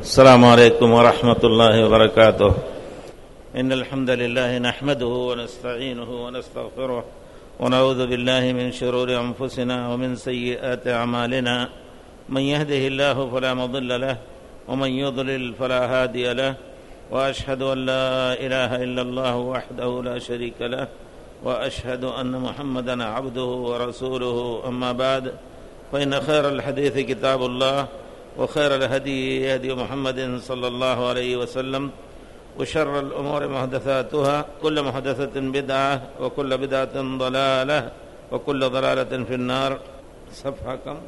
السلام عليكم ورحمة الله وبركاته. إن الحمد لله نحمده ونستعينه ونستغفره ونعوذ بالله من شرور أنفسنا ومن سيئات أعمالنا. من يهده الله فلا مضل له ومن يضلل فلا هادي له، وأشهد أن لا إله إلا الله وحده لا شريك له، وأشهد أن محمدا عبده ورسوله. أما بعد، فإن خير الحديث كتاب الله، وخير الهدي هدي محمد صلى الله عليه وسلم، وشر الأمور محدثاتها، كل محدثة بدعة، وكل بدعة ضلالة، وكل ضلالة في النار. صفحة كم؟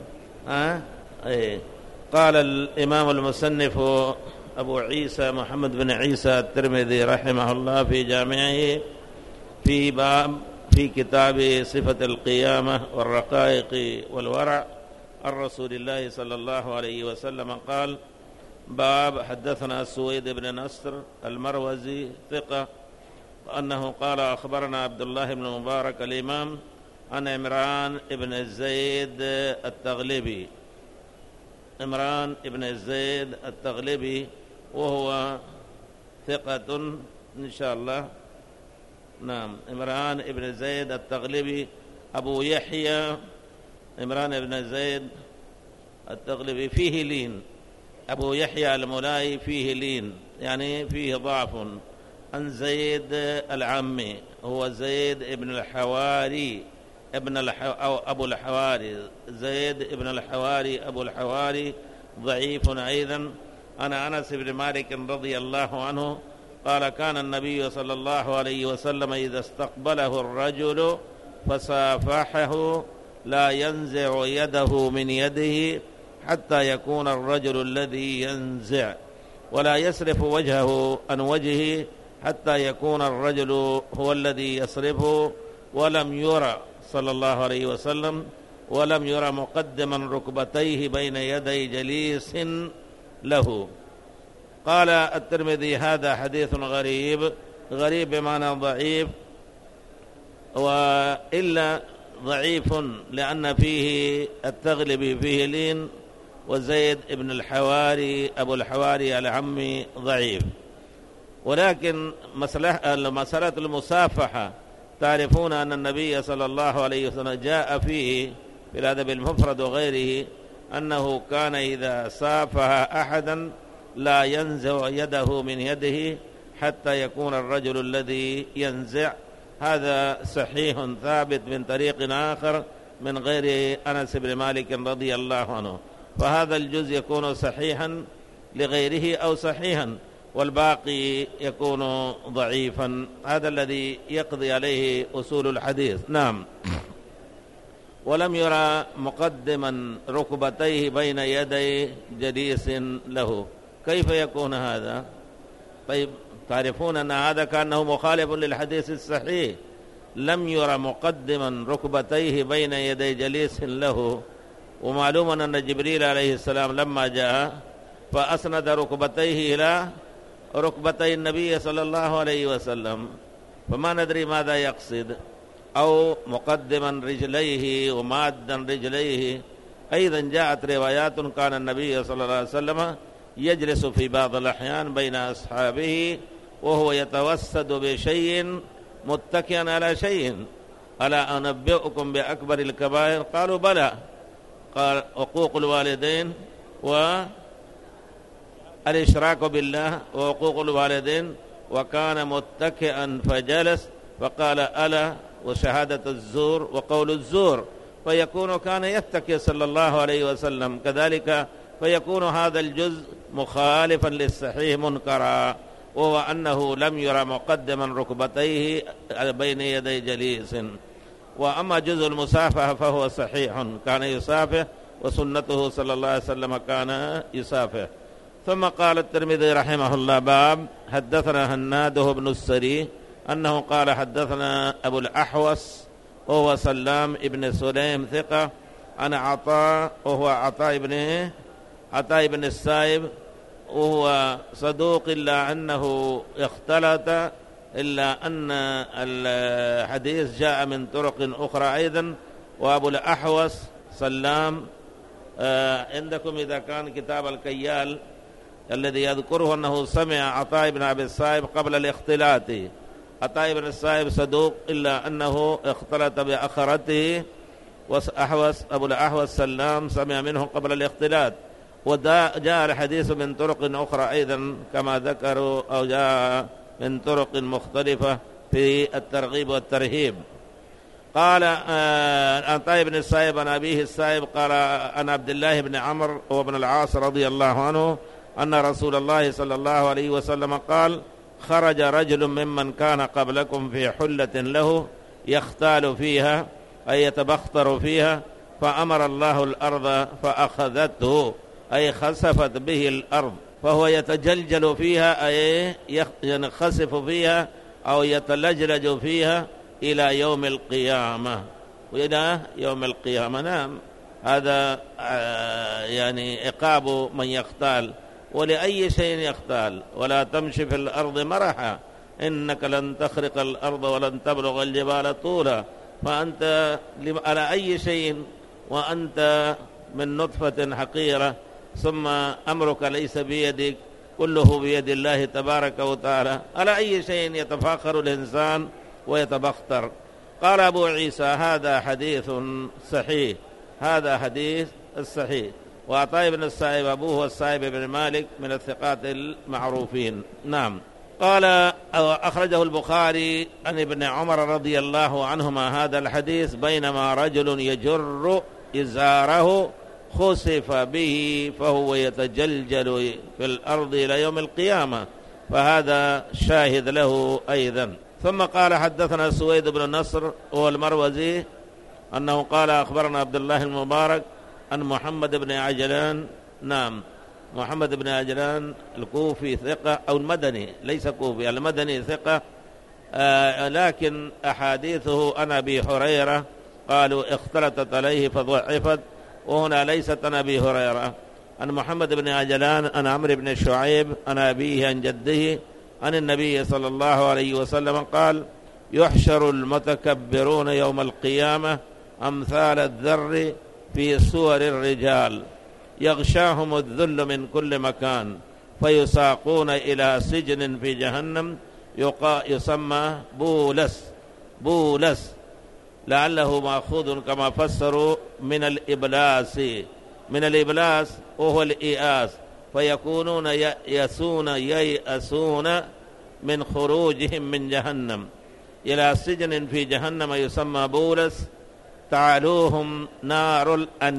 قال الإمام المصنف أبو عيسى محمد بن عيسى الترمذي رحمه الله في جامعه في باب في كتاب صفة القيامة والرقائق والورع عن رسول الله صلى الله عليه وسلم قال: باب حدثنا سويد بن نصر المروزي ثقة أنه قال: أخبرنا عبد الله بن مبارك الإمام عن عمران بن زيد التغلبي. عمران بن زيد التغلبي وهو ثقة إن شاء الله. نعم، عمران بن زيد التغلبي أبو يحيى. عمران بن زيد التغلبي فيه لين، أبو يحيى الملائي فيه لين، يعني فيه ضعف. عن زيد العمي، هو زيد ابن الحواري أو أبو الحواري، زيد ابن الحواري أبو الحواري ضعيف أيضا. عن أنس بن مالك رضي الله عنه قال: كان النبي صلى الله عليه وسلم إذا استقبله الرجل فصافحه لا ينزع يده من يده حتى يكون الرجل الذي ينزع، ولا يصرف وجهه عن وجهه حتى يكون الرجل هو الذي يصرفه. ولم يرى صلى الله عليه وسلم مقدما ركبتيه بين يدي جليس له. قال الترمذي: هذا حديث غريب بمعنى ضعيف، وإلا ضعيف لأن فيه التغلبي فيه لين، وزيد ابن الحواري أبو الحواري العمي ضعيف. ولكن مسألة المصافحة، تعرفون أن النبي صلى الله عليه وسلم جاء فيه في الأدب المفرد وغيره أنه كان إذا صافح أحدا لا ينزع يده من يده حتى يكون الرجل الذي ينزع. هذا صحيح ثابت من طريق آخر من غير أنس بن مالك رضي الله عنه، فهذا الجزء يكون صحيحا لغيره أو صحيحا، والباقي يكون ضعيفا. هذا الذي يقضي عليه أصول الحديث. نعم. ولم يرى مقدما ركبتيه بين يدي جليس له. كيف يكون هذا؟ طيب، تعرفون أن هذا كأنه مخالف للحديث الصحيح. لم يرى مقدما ركبتيه بين يدي جليس له، ومعلوم أن جبريل عليه السلام لما جاء فأسند ركبتيه إلى ركبتي النبي صلى الله عليه وسلم، فما ندري ماذا يقصد. أو مقدما رجليه ومادا رجليه. أيضا جاءت روايات كان النبي صلى الله عليه وسلم يجلس في بعض الأحيان بين أصحابه وهو يتوسد بشيء متكئا على شيء. ألا أنبئكم بأكبر الكبائر؟ قالوا بلى. قال: عقوق الوالدين والإشراك بالله وعقوق الوالدين. وكان متكئا فجلس فقال: ألا وشهادة الزور وقول الزور. فيكون كان يتكئ صلى الله عليه وسلم كذلك، فيكون هذا الجزء مخالفا للصحيح منكرا، وهو أنه لم يرى مقدما ركبتيه بين يدي جليس. وأما جزء المصافحة فهو صحيح، كان يصافح، وسنته صلى الله عليه وسلم كان يصافح. ثم قال الترمذي رحمه الله: باب حدثنا هناد بن السري أنه قال: حدثنا أبو الأحوص وهو سلام ابن سليم ثقة عن عطاء وهو عطاء بن السائب وهو صدوق إلا أنه اختلط، إلا أن الحديث جاء من طرق أخرى أيضا. وأبو الأحوص سلام عندكم إذا كان كتاب الكيال الذي يذكره أنه سمع عطاء بن أبي السائب قبل الاختلاط. عطاء بن السائب صدوق إلا أنه اختلط بأخرته، أبو الأحوص سلام سمع منه قبل الاختلاط. وجاء الحديث من طرق أخرى أيضا كما ذكروا، أو جاء من طرق مختلفة في الترغيب والترهيب. قال عطاء بن السائب عن أبيه السائب قال عن عبد الله بن عمرو وابن العاص رضي الله عنه أن رسول الله صلى الله عليه وسلم قال: خرج رجل ممن كان قبلكم في حلة له يختال فيها أي يتبختر فيها، فأمر الله الأرض فأخذته أي خسفت به الأرض، فهو يتجلجل فيها أي ينخسف فيها أو يتلجلج فيها إلى يوم القيامة. وإلى يوم القيامة، نعم، هذا يعني عقاب من يختال. ولأي شيء يختال: ولا تمشي في الأرض مرحا إنك لن تخرق الأرض ولن تبلغ الجبال طولا. فأنت على أي شيء وأنت من نطفة حقيرة، ثم أمرك ليس بيدك، كله بيد الله تبارك وتعالى. على أي شيء يتفاخر الإنسان ويتبختر؟ قال أبو عيسى: هذا حديث صحيح، هذا حديث الصحيح. وعطاء بن السائب أبوه السائب بن مالك من الثقات المعروفين. نعم. قال أخرجه البخاري عن ابن عمر رضي الله عنهما هذا الحديث: بينما رجل يجر إزاره خسف به فهو يتجلجل في الأرض إلى يوم القيامة. فهذا شاهد له أيضا. ثم قال: حدثنا سويد بن نصر والمروزي أنه قال: أخبرنا عبد الله المبارك عن محمد بن عجلان. نعم، محمد بن عجلان الكوفي ثقة، أو المدني، ليس كوفي، المدني ثقة، لكن أحاديثه عن أبي هريرة قالوا اختلطت عليه فضعفت، وهنا ليست عن أبي هريرة. عن محمد بن عجلان عن عمرو بن شعيب عن أبيه عن جده عن النبي صلى الله عليه وسلم قال: يحشر المتكبرون يوم القيامة أمثال الذر في صور الرجال، يغشاهم الذل من كل مكان، فيساقون إلى سجن في جهنم يسمى بولس، لعله مأخوذ كما فسروا من الإبلاس وهو الإياس، فيكونون ييأسون من خروجهم من جهنم إلى سجن في جهنم يسمى بولس، تعالوهم نار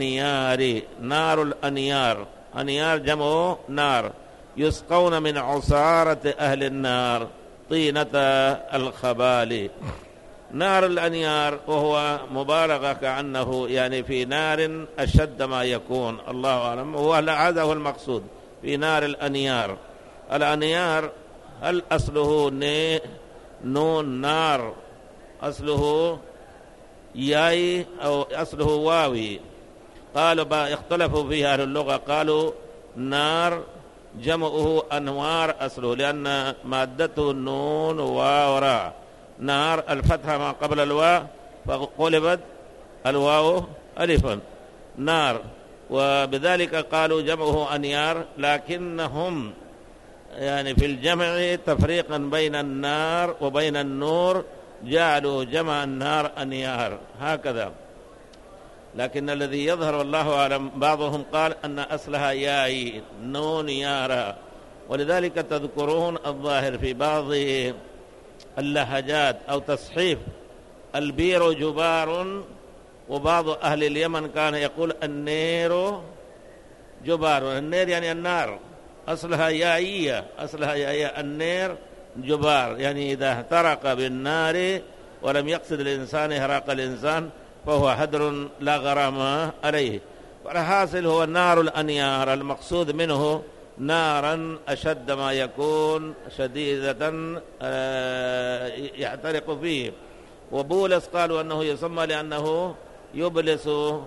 الأنيار، أنيار جمع نار، يسقون من عصارة أهل النار طينة الخبال. نار الأنيار وهو مبالغة كأنه يعني في نار أشد ما يكون، الله أعلم، هذا هو المقصود في نار الأنيار. الأنيار هل أصله نون نار، أصله ياي أو أصله واوي؟ قالوا اختلفوا في أهل اللغة، قالوا نار جمعه أنوار أصله، لأن مادته النون وراء، نار الفتحة ما قبل الواء فقلبت الواو ألفا، نار، وبذلك قالوا جمعه أنيار، لكنهم يعني في الجمع تفريقا بين النار وبين النور جعلوا جمع النار أنيار هكذا. لكن الذي يظهر والله أعلم بعضهم قال أن أصلها ياي نون يارا، ولذلك تذكرون الظاهر في بعض اللهجات أو تصحيف البير جبار، وبعض أهل اليمن كان يقول النير جبار، النير يعني النار، أصلها يائية، أصلها يائية، النير جبار، يعني إذا احترق بالنار ولم يقصد الإنسان إحراق الإنسان فهو هدر لا غرام عليه. والحاصل هو نار الأنيار، المقصود منه نارا أشد ما يكون، شديدة يحترق فيه. وبولس قالوا أنه يسمى لأنه يبلس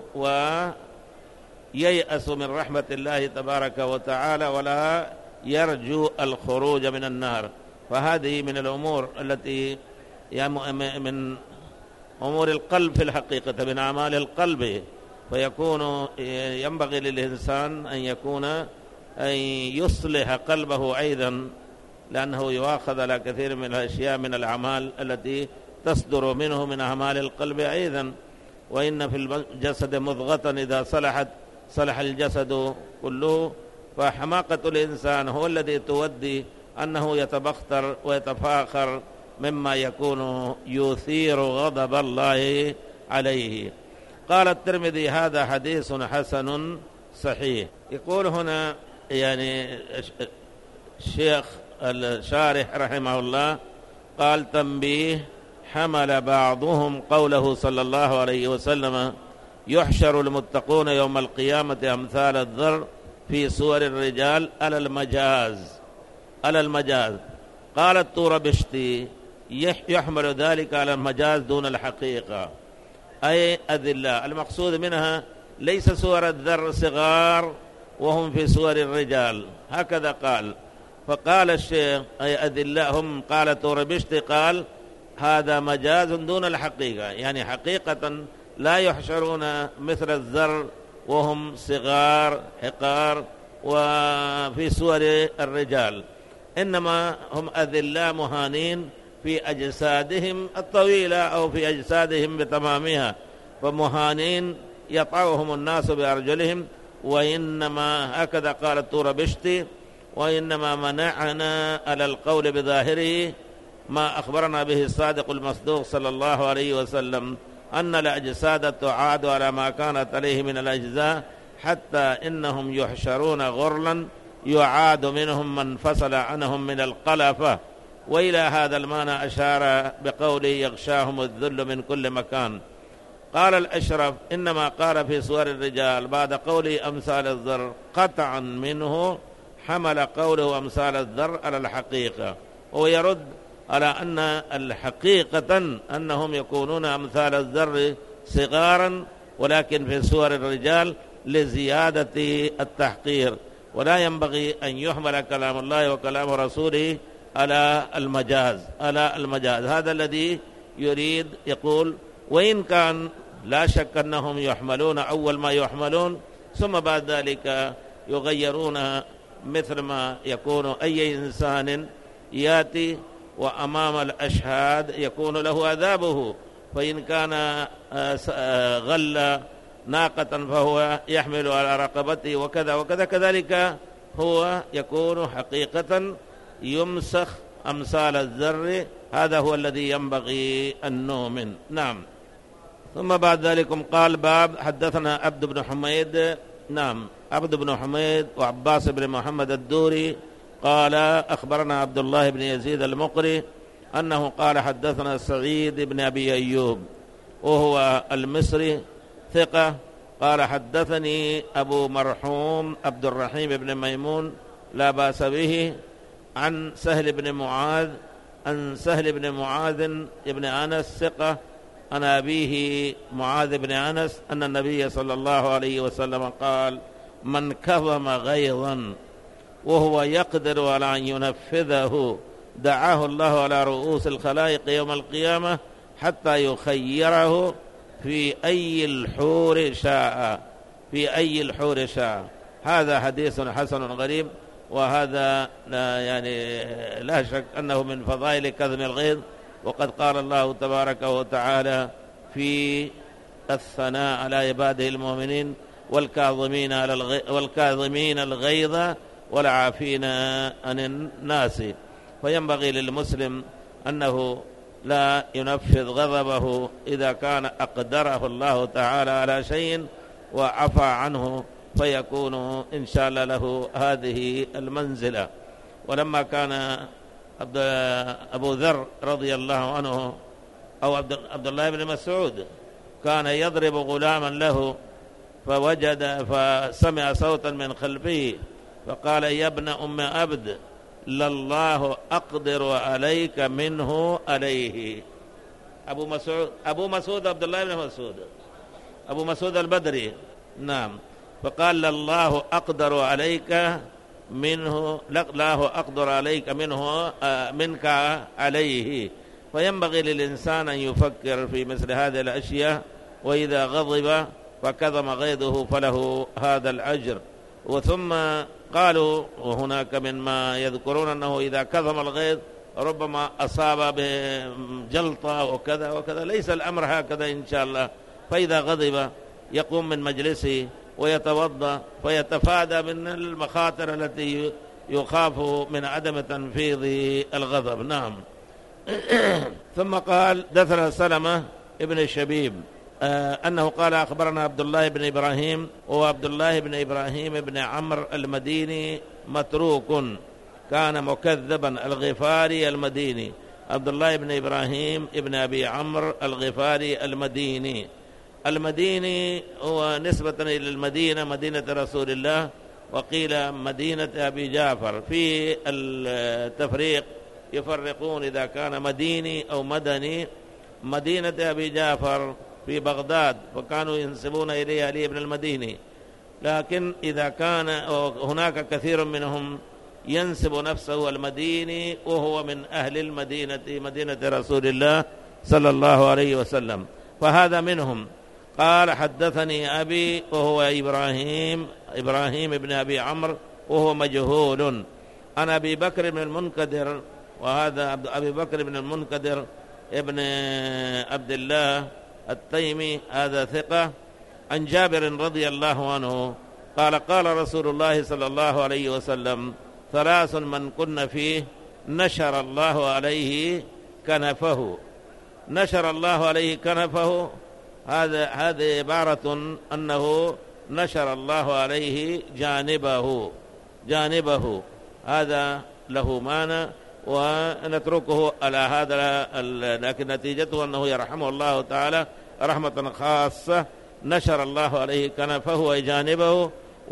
وييأس من رحمة الله تبارك وتعالى ولا يرجو الخروج من النار. فهذه من الأمور التي من أمور القلب في الحقيقة، من أعمال القلب، فيكون ينبغي للإنسان أن يكون أن يصلح قلبه أيضا، لأنه يؤاخذ على كثير من الأشياء من الأعمال التي تصدر منه من أعمال القلب أيضا. وإن في الجسد مضغة إذا صلحت صلح الجسد كله. فحماقة الإنسان هو الذي تودي أنه يتبختر ويتفاخر مما يكون يثير غضب الله عليه. قال الترمذي: هذا حديث حسن صحيح. يقول هنا يعني الشيخ الشارح رحمه الله قال: تنبيه: حمل بعضهم قوله صلى الله عليه وسلم: يحشر المتقون يوم القيامة أمثال الذر في صور الرجال على المجاز. قال الطوربشتي: يحمل ذلك على المجاز دون الحقيقة، أي أذلاء. المقصود منها ليس صور الذر صغار وهم في صور الرجال، هكذا قال. فقال الشيخ: أي أذلاء هم. قال الطوربشتي قال: هذا مجاز دون الحقيقة، يعني حقيقة لا يحشرون مثل الذر وهم صغار حقار وفي صور الرجال، إنما هم أذلاء مهانين في أجسادهم الطويلة أو في أجسادهم بتمامها، فمهانين يطعوهم الناس بأرجلهم. وإنما هكذا قال الطوربشتي: وإنما منعنا على القول بظاهره ما أخبرنا به الصادق المصدوق صلى الله عليه وسلم أن الأجساد تعاد على ما كانت عليه من الأجزاء، حتى إنهم يحشرون غرلا يعاد منهم من فصل عنهم من القلفة. وإلى هذا المعنى أشار بقوله: يغشاهم الذل من كل مكان. قال الأشرف: إنما قال في صور الرجال بعد قوله أمثال الذر قطعا منه حمل قوله أمثال الذر على الحقيقة، ويرد على أن الحقيقة أنهم يكونون أمثال الذر صغارا، ولكن في صور الرجال لزيادة التحقير. ولا ينبغي أن يحمل كلام الله وكلام رسوله على المجاز. هذا الذي يريد. يقول: وإن كان لا شك أنهم يحملون أول ما يحملون، ثم بعد ذلك يغيرون، مثل ما يكون أي إنسان يأتي وأمام الأشهاد يكون له عذابه. فإن كان غل ناقة فهو يحمل على رقبته وكذا وكذا، كذلك هو يكون حقيقة يمسخ أمثال الذر. هذا هو الذي ينبغي أن نؤمن. نعم. ثم بعد ذلك قال: باب حدثنا عبد بن حميد. نعم، عبد بن حميد وعباس بن محمد الدوري قال: أخبرنا عبد الله بن يزيد المقري أنه قال: حدثنا سعيد بن أبي أيوب وهو المصري ثقة. قال: حدثني أبو مرحوم عبد الرحيم بن ميمون لا بأس به عن سهل بن معاذ بن أنس ثقة عن أبيه معاذ بن أنس أن النبي صلى الله عليه وسلم قال: من كظم غيظا وهو يقدر على أن ينفذه دعاه الله على رؤوس الخلائق يوم القيامة حتى يخيره في أي الحور شاء. هذا حديث حسن غريب، وهذا لا شك أنه من فضائل كظم الغيظ. وقد قال الله تبارك وتعالى في الثناء على عباده المؤمنين: والكاظمين الغيظ والعافين عن الناس. فينبغي للمسلم أنه لا ينفذ غضبه إذا كان أقدره الله تعالى على شيء وعفى عنه، فيكون إن شاء الله له هذه المنزلة. ولما كان أبو ذر رضي الله عنه أو عبد الله بن مسعود كان يضرب غلاما له، فسمع صوتا من خلفه فقال: يا ابن أم عبد لله أقدر عليك منه عليه. أبو مسعود عبد الله بن مسعود، أبو مسعود البدري. نعم. فقال: لله أقدر عليك منه، الله أقدر عليك منك عليه. فينبغي للإنسان أن يفكر في مثل هذه الأشياء، وإذا غضب فكظم غيظه فله هذا الأجر. وثم قالوا وهناك من ما يذكرون أنه إذا كظم الغيظ ربما أصاب بجلطة وكذا وكذا. ليس الأمر هكذا إن شاء الله. فإذا غضب يقوم من مجلسه ويتوضأ فيتفادى من المخاطر التي يخاف من عدم تنفيذ الغضب. نعم. ثم قال دثنا سلمة ابن الشبيب أنه قال أخبرنا عبد الله بن إبراهيم، وعبد الله بن إبراهيم بن عمرو المديني متروك كان مكذبا الغفاري المديني. عبد الله بن إبراهيم ابن أبي عمرو الغفاري المديني. المديني هو نسبة إلى المدينة، مدينة رسول الله، وقيل مدينة أبي جعفر. في التفريق يفرقون إذا كان مديني أو مدني. مدينة أبي جعفر في بغداد فكانوا ينسبون إليه علي بن المديني، لكن إذا كان هناك كثير منهم ينسب نفسه المديني وهو من أهل المدينة، مدينة رسول الله صلى الله عليه وسلم، فهذا منهم. قال حدثني أبي وهو إبراهيم بن أبي عمرو وهو مجهول، عن أبي بكر بن المنكدر، وهذا أبي بكر بن المنكدر ابن عبد الله التيمي، هذا ثقة، عن جابر رضي الله عنه قال قال رسول الله صلى الله عليه وسلم: ثلاث من كن فيه نشر الله عليه كنفه. نشر الله عليه كنفه، هذه عبارة أنه نشر الله عليه جانبه، هذا له معنى ونتركه على هذا، لكن نتيجته أنه يرحمه الله تعالى رحمة خاصة. نشر الله عليه كنفه وجانبه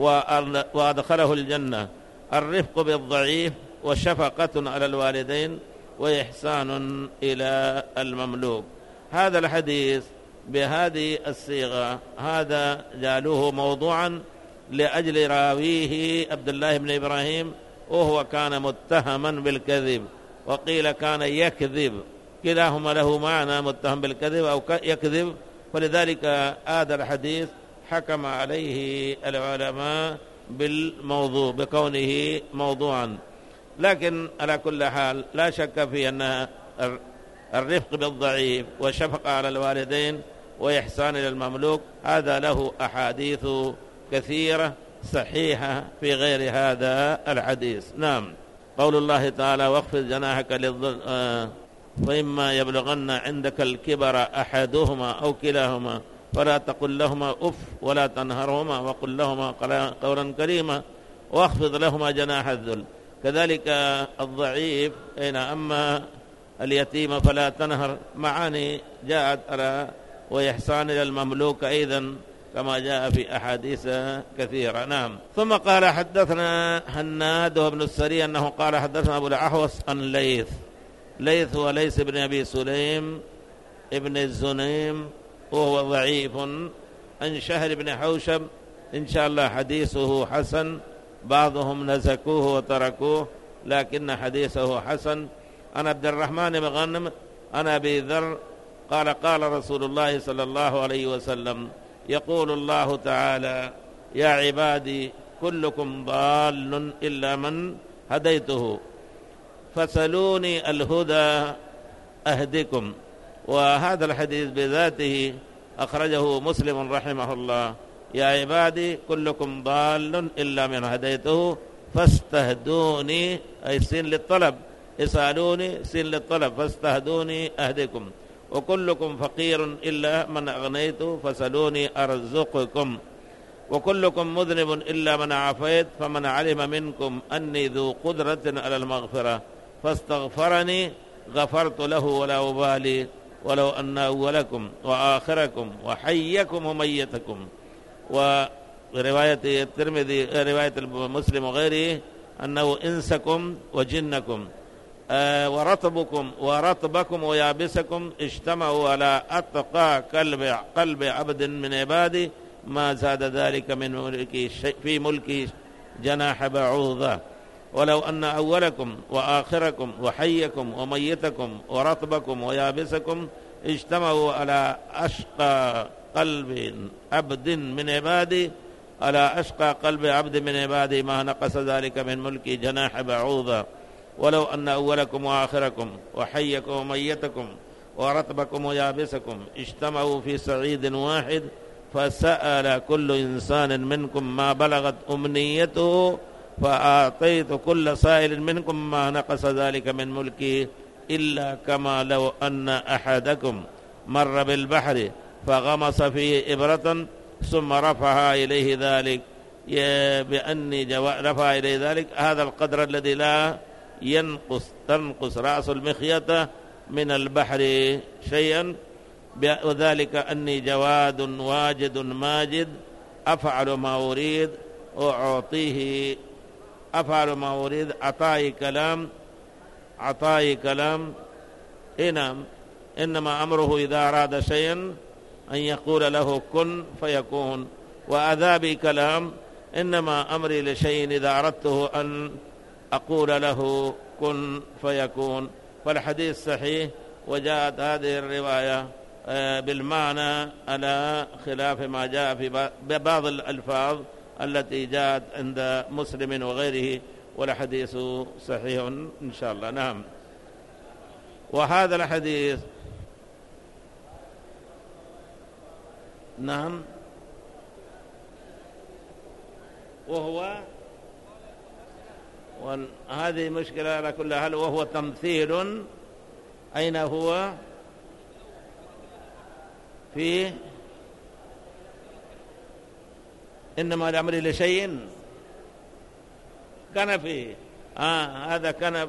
وأدخله الجنة. الرفق بالضعيف وشفقة على الوالدين وإحسان إلى المملوك. هذا الحديث بهذه الصيغة هذا جعلوه موضوعا لأجل راويه عبد الله بن إبراهيم، وهو كان متهما بالكذب، وقيل كان يكذب، كلاهما له معنى، متهم بالكذب أو يكذب، فلذلك هذا الحديث حكم عليه العلماء بالموضوع بكونه موضوعا. لكن على كل حال لا شك في أن الرفق بالضعيف والشفقة على الوالدين وإحسان إلى المملوك هذا له أحاديث كثيرة صحيحة في غير هذا الحديث. نعم. قول الله تعالى: واخفض جناحك فإما يبلغن عندك الكبر أحدهما أو كلاهما فلا تقل لهما أف ولا تنهرهما وقل لهما قولا كريما واخفض لهما جناح الذل. كذلك الضعيف أما اليتيم فلا تنهر، معاني جاءت على وإحسان إلى المملوك أيضا كما جاء في أحاديث كثيرة. نعم. ثم قال حدثنا هناد وابن السري أنه قال حدثنا أبو الأحوص عن ليث وليس بن أبي سليم ابن الزنيم وهو ضعيف، عن شهر بن حوشب إن شاء الله حديثه حسن، بعضهم نزكوه وتركوه لكن حديثه حسن. عن عبد الرحمن بن غنم عن أبي ذر قال قال رسول الله صلى الله عليه وسلم: يقول الله تعالى: يا عبادي كلكم ضال إلا من هديته فسلوني الهدى أهدكم. وهذا الحديث بذاته أخرجه مسلم رحمه الله: يا عبادي كلكم ضال إلا من هديته فاستهدوني، أي سين للطلب، اسألوني سين للطلب، فاستهدوني أهدكم. وكلكم فقير إلا من أغنيت فسلوني أرزقكم. وكلكم مذنب إلا من عافيت فمن علم منكم أني ذو قدرة على المغفرة فاستغفرني غفرت له ولا أبالي ولو أن أولكم وآخركم وحيكم وميتكم. ورواية الترمذي رواية مسلم وغيره أنه إنسكم وجنكم ورطبكم ويابسكم اجتمعوا على أتقى قلب عبد من عبادي ما زاد ذلك من ملكي في ملكي جناح بعوضة. ولو أن أولكم وآخركم وحيكم وميتكم ورطبكم ويابسكم اجتمعوا على أشقى قلب عبد من عبادي ألا أشقى قلب عبد من عبادي ما نقص ذلك من ملكي جناح بعوضة ولو أن أولكم وآخركم وحيكم وميتكم ورطبكم ويابسكم اجتمعوا في صعيد واحد فسأل كل إنسان منكم ما بلغت أمنيته فأعطيت كل سائل منكم ما نقص ذلك من ملكي إلا كما لو أن أحدكم مر بالبحر فغمس فيه إبرة ثم رفع إليه ذلك رفع إليه ذلك هذا القدر الذي لا تنقص رأس المخيط من البحر شيئا، وذلك أني جواد واجد ماجد أفعل ما أريد وأعطيه، أفعل ما أريد. عطائي كلام إنما أمره إذا أراد شيئا أن يقول له كن فيكون، وعذابي كلام إنما أمري لشيء إذا أردته أن أقول له كن فيكون. فالحديث صحيح، وجاءت هذه الرواية بالمعنى على خلاف ما جاء في بعض الألفاظ التي جاءت عند مسلم وغيره، والحديث صحيح إن شاء الله. نعم. وهذا الحديث نعم وهذه مشكلة على كل حال، وهو تمثيل. أين هو؟ في إنما الأمر لشيء كنفه. هذا كنف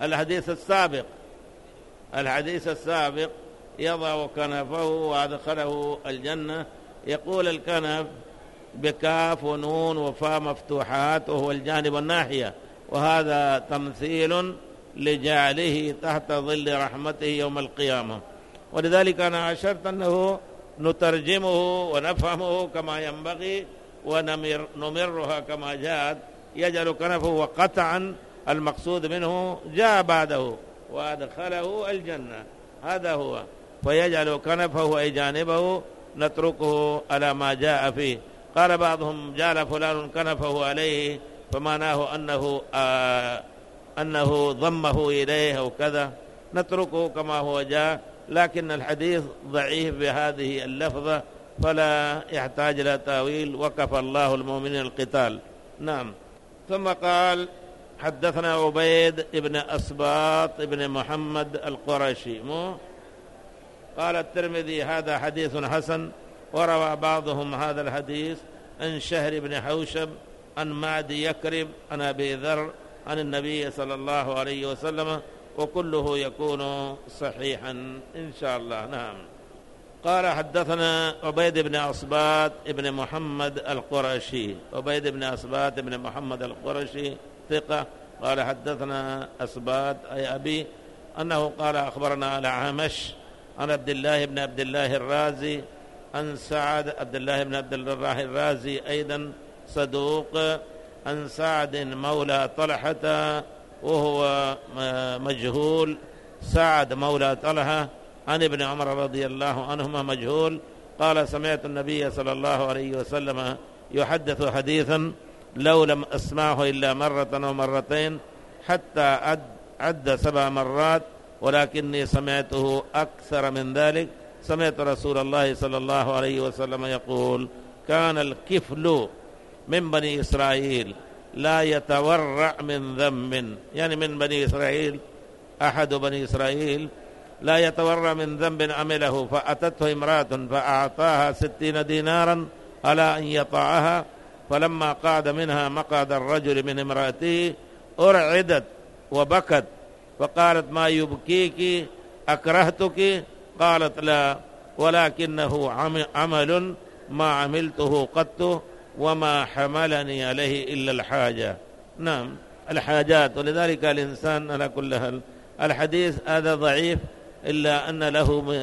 الحديث السابق يضع كنفه وأدخله الجنة. يقول الكنف بكاف ونون وفاء مفتوحات وهو الجانب الناحية، وهذا تمثيل لجعله تحت ظل رحمته يوم القيامة. ولذلك أنا أشرت أنه نترجمه ونفهمه كما ينبغي ونمرها كما جاءت. يجعل كنفه وقطعا المقصود منه جاء بعده وأدخله الجنة، هذا هو. فيجعل كنفه أي جانبه نتركه على ما جاء فيه. قال بعضهم جعل فلان كنفه عليه فمعناه أنه ضمه إليه أو كذا، نتركه كما هو جاء. لكن الحديث ضعيف بهذه اللفظة فلا يحتاج إلى تأويل، وكفى الله المؤمنين القتال. نعم. ثم قال حدثنا عبيد بن أسباط بن محمد القرشي. قال الترمذي هذا حديث حسن، وروى بعضهم هذا الحديث عن شهر بن حوشب عن معدي يكرب عن أبي ذر عن النبي صلى الله عليه وسلم، وكله يكون صحيحا إن شاء الله. نعم. قال حدثنا عبيد بن أسباط بن محمد القرشي. عبيد بن أسباط بن محمد القرشي ثقة. قال حدثنا أسباط أي أبي أنه قال أخبرنا الأعمش عن عبد الله بن عبد الله الرازي عن سعد عبد الله بن عبد الله الرازي أيضا صدوق، عن سعد مولى طلحة وهو مجهول، سعد مولى طلحة عن ابن عمر رضي الله عنهما مجهول. قال سمعت النبي صلى الله عليه وسلم يحدث حديثا لو لم أسمعه إلا مرة أو مرتين حتى عد 7 مرات، ولكني سمعته أكثر من ذلك. سمعت رسول الله صلى الله عليه وسلم يقول كان الكفل من بني إسرائيل لا يتورع من ذنب، يعني من بني إسرائيل أحد بني إسرائيل لا يتورع من ذنب عمله، فأتته امرأة فأعطاها 60 دينارا على أن يطاعها، فلما قعد منها مقعد الرجل من امرأته أرعدت وبكت، فقالت ما يبكيك أكرهتك؟ قالت لا، ولكنه عمل ما عملته قط وما حملني عليه إلا الحاجة. نعم، الحاجات. ولذلك الإنسان على كل حال الحديث هذا ضعيف، إلا أن له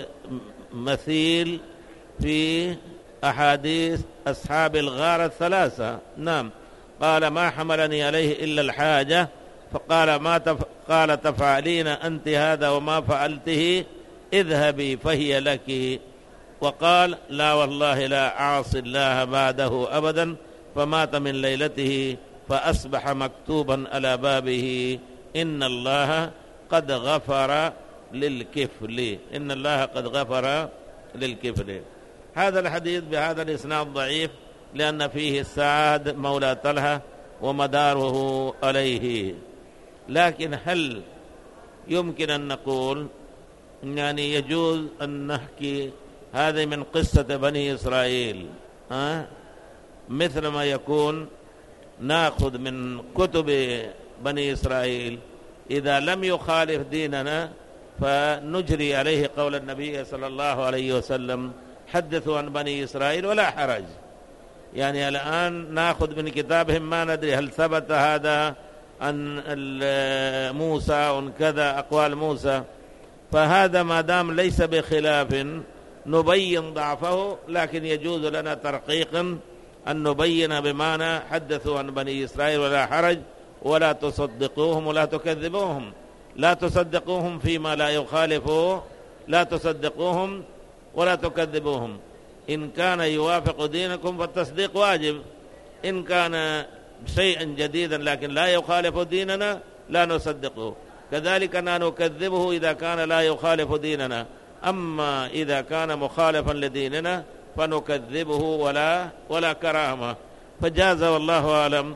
مثيل في أحاديث أصحاب الغار الثلاثة. نعم. قال ما حملني عليه إلا الحاجة، فقال قال تفعلين أنت هذا وما فعلته؟ اذهبي فهي لك. وقال لا والله لا أعصي الله بعده أبدا، فمات من ليلته فأصبح مكتوبا على بابه إن الله قد غفر للكفل، إن الله قد غفر للكفل. هذا الحديث بهذا الإسناد ضعيف لأن فيه سعد مولى طلحة ومداره عليه. لكن هل يمكن أن نقول يعني يجوز أن نحكي هذه من قصة بني إسرائيل مثل ما يكون نأخذ من كتب بني إسرائيل إذا لم يخالف ديننا فنجري عليه قول النبي صلى الله عليه وسلم حدثوا عن بني إسرائيل ولا حرج. يعني الآن نأخذ من كتابهم ما ندري هل ثبت هذا عن موسى عن كذا أقوال موسى، فهذا ما دام ليس بخلاف نبين ضعفه، لكن يجوز لنا ترقيقا أن نبين بمعنى حدثوا عن بني إسرائيل ولا حرج ولا تصدقوهم ولا تكذبوهم. لا تصدقوهم فيما لا يخالفوا، لا تصدقوهم ولا تكذبوهم. إن كان يوافق دينكم فالتصديق واجب، إن كان شيئا جديدا لكن لا يخالف ديننا لا نصدقه، كذلك لا نكذبه إذا كان لا يخالف ديننا. أما إذا كان مخالفا لديننا فنكذبه ولا كرامة. فجاز والله أعلم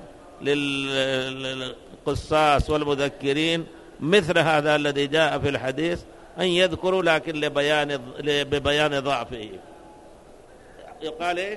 للقصاص والمذكرين مثل هذا الذي جاء في الحديث أن يذكروا، لكن ببيان ضعفه. يقال إيش؟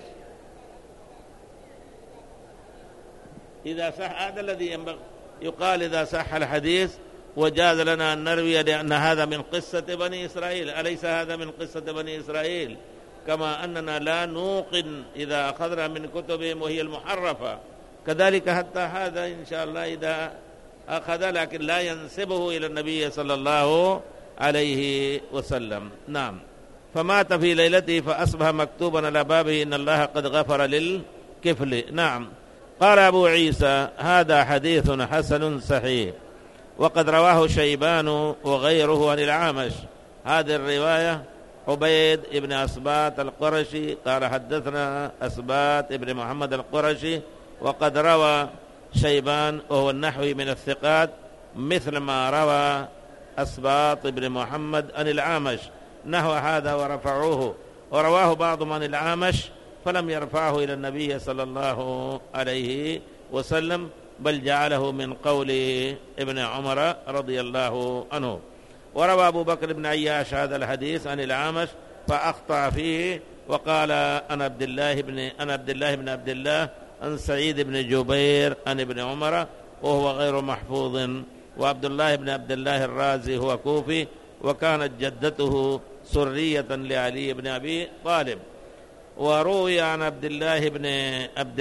إذا صح، هذا الذي ينبغي يقال إذا صح الحديث وجاز لنا أن نروي لأن هذا من قصة بني إسرائيل. أليس هذا من قصة بني إسرائيل؟ كما أننا لا نوقن إذا أخذنا من كتبهم وهي المحرفة، كذلك حتى هذا إن شاء الله إذا أخذ لكن لا ينسبه إلى النبي صلى الله عليه وسلم. نعم. فمات في ليلته فأصبح مكتوبا على بابه إن الله قد غفر للكفل. نعم. قال أبو عيسى هذا حديث حسن صحيح، وقد رواه شيبان وغيره عن الأعمش. هذه الرواية عبيد بن أسباط القرشي قال حدثنا أسباط بن محمد القرشي، وقد روى شيبان وهو النحوي من الثقات مثل ما روى أسباط بن محمد عن الأعمش نحو هذا ورفعوه، ورواه بعضهم عن الأعمش فلم يرفعه إلى النبي صلى الله عليه وسلم، بل جعله من قول ابن عمر رضي الله عنه. وروى أبو بكر بن عياش هذا الحديث عن الأعمش فأخطأ فيه وقال أنا عبد الله بن عبد الله عن سعيد بن جبير عن ابن عمر وهو غير محفوظ. وعبد الله بن عبد الله الرازي هو كوفي، وكانت جدته سرية لعلي بن أبي طالب. وروى عن عبد الله بن عبد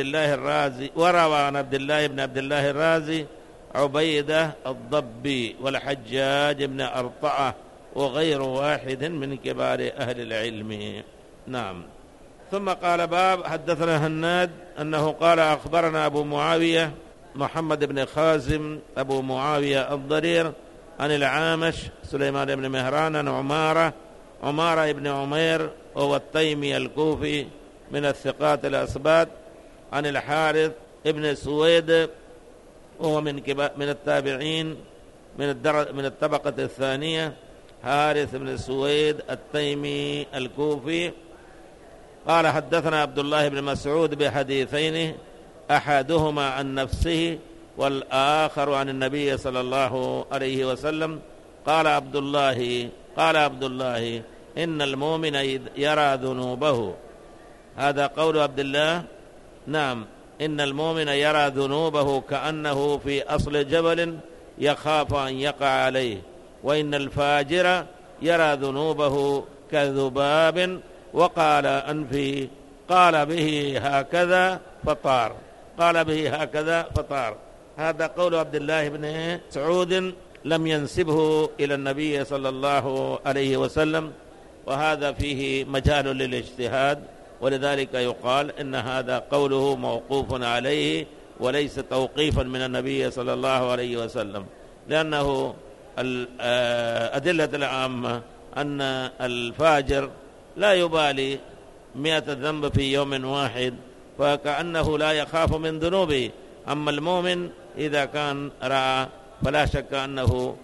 الله الرازي عبيدة الضبي والحجاج بن أرطعة وغير واحد من كبار أهل العلم. نعم. ثم قال باب حدثنا هناد أنه قال أخبرنا أبو معاوية محمد بن خازم أبو معاوية الضرير عن العامش سليمان بن مهران عن عمارة بن عمير وهو التيمي الكوفي من الثقات الأثبات عن الحارث ابن سويد وهو من التابعين من الطبقة الثانية، حارث بن سويد التيمي الكوفي قال حدثنا عبد الله بن مسعود بحديثين أحدهما عن نفسه والآخر عن النبي صلى الله عليه وسلم. قال عبد الله إن المؤمن يرى ذنوبه. هذا قول عبد الله. نعم. إن المؤمن يرى ذنوبه كأنه في أصل جبل يخاف أن يقع عليه، وإن الفاجر يرى ذنوبه كذباب وقال أنفي قال به هكذا فطار. هذا قول عبد الله بن مسعود لم ينسبه إلى النبي صلى الله عليه وسلم، وهذا فيه مجال للاجتهاد، ولذلك يقال إن هذا قوله موقوف عليه وليس توقيفا من النبي صلى الله عليه وسلم، لأنه الأدلة العامة أن الفاجر لا يبالي 100 ذنب في يوم واحد فكأنه لا يخاف من ذنوبه. أما المؤمن إذا كان رأى فلا شك أنه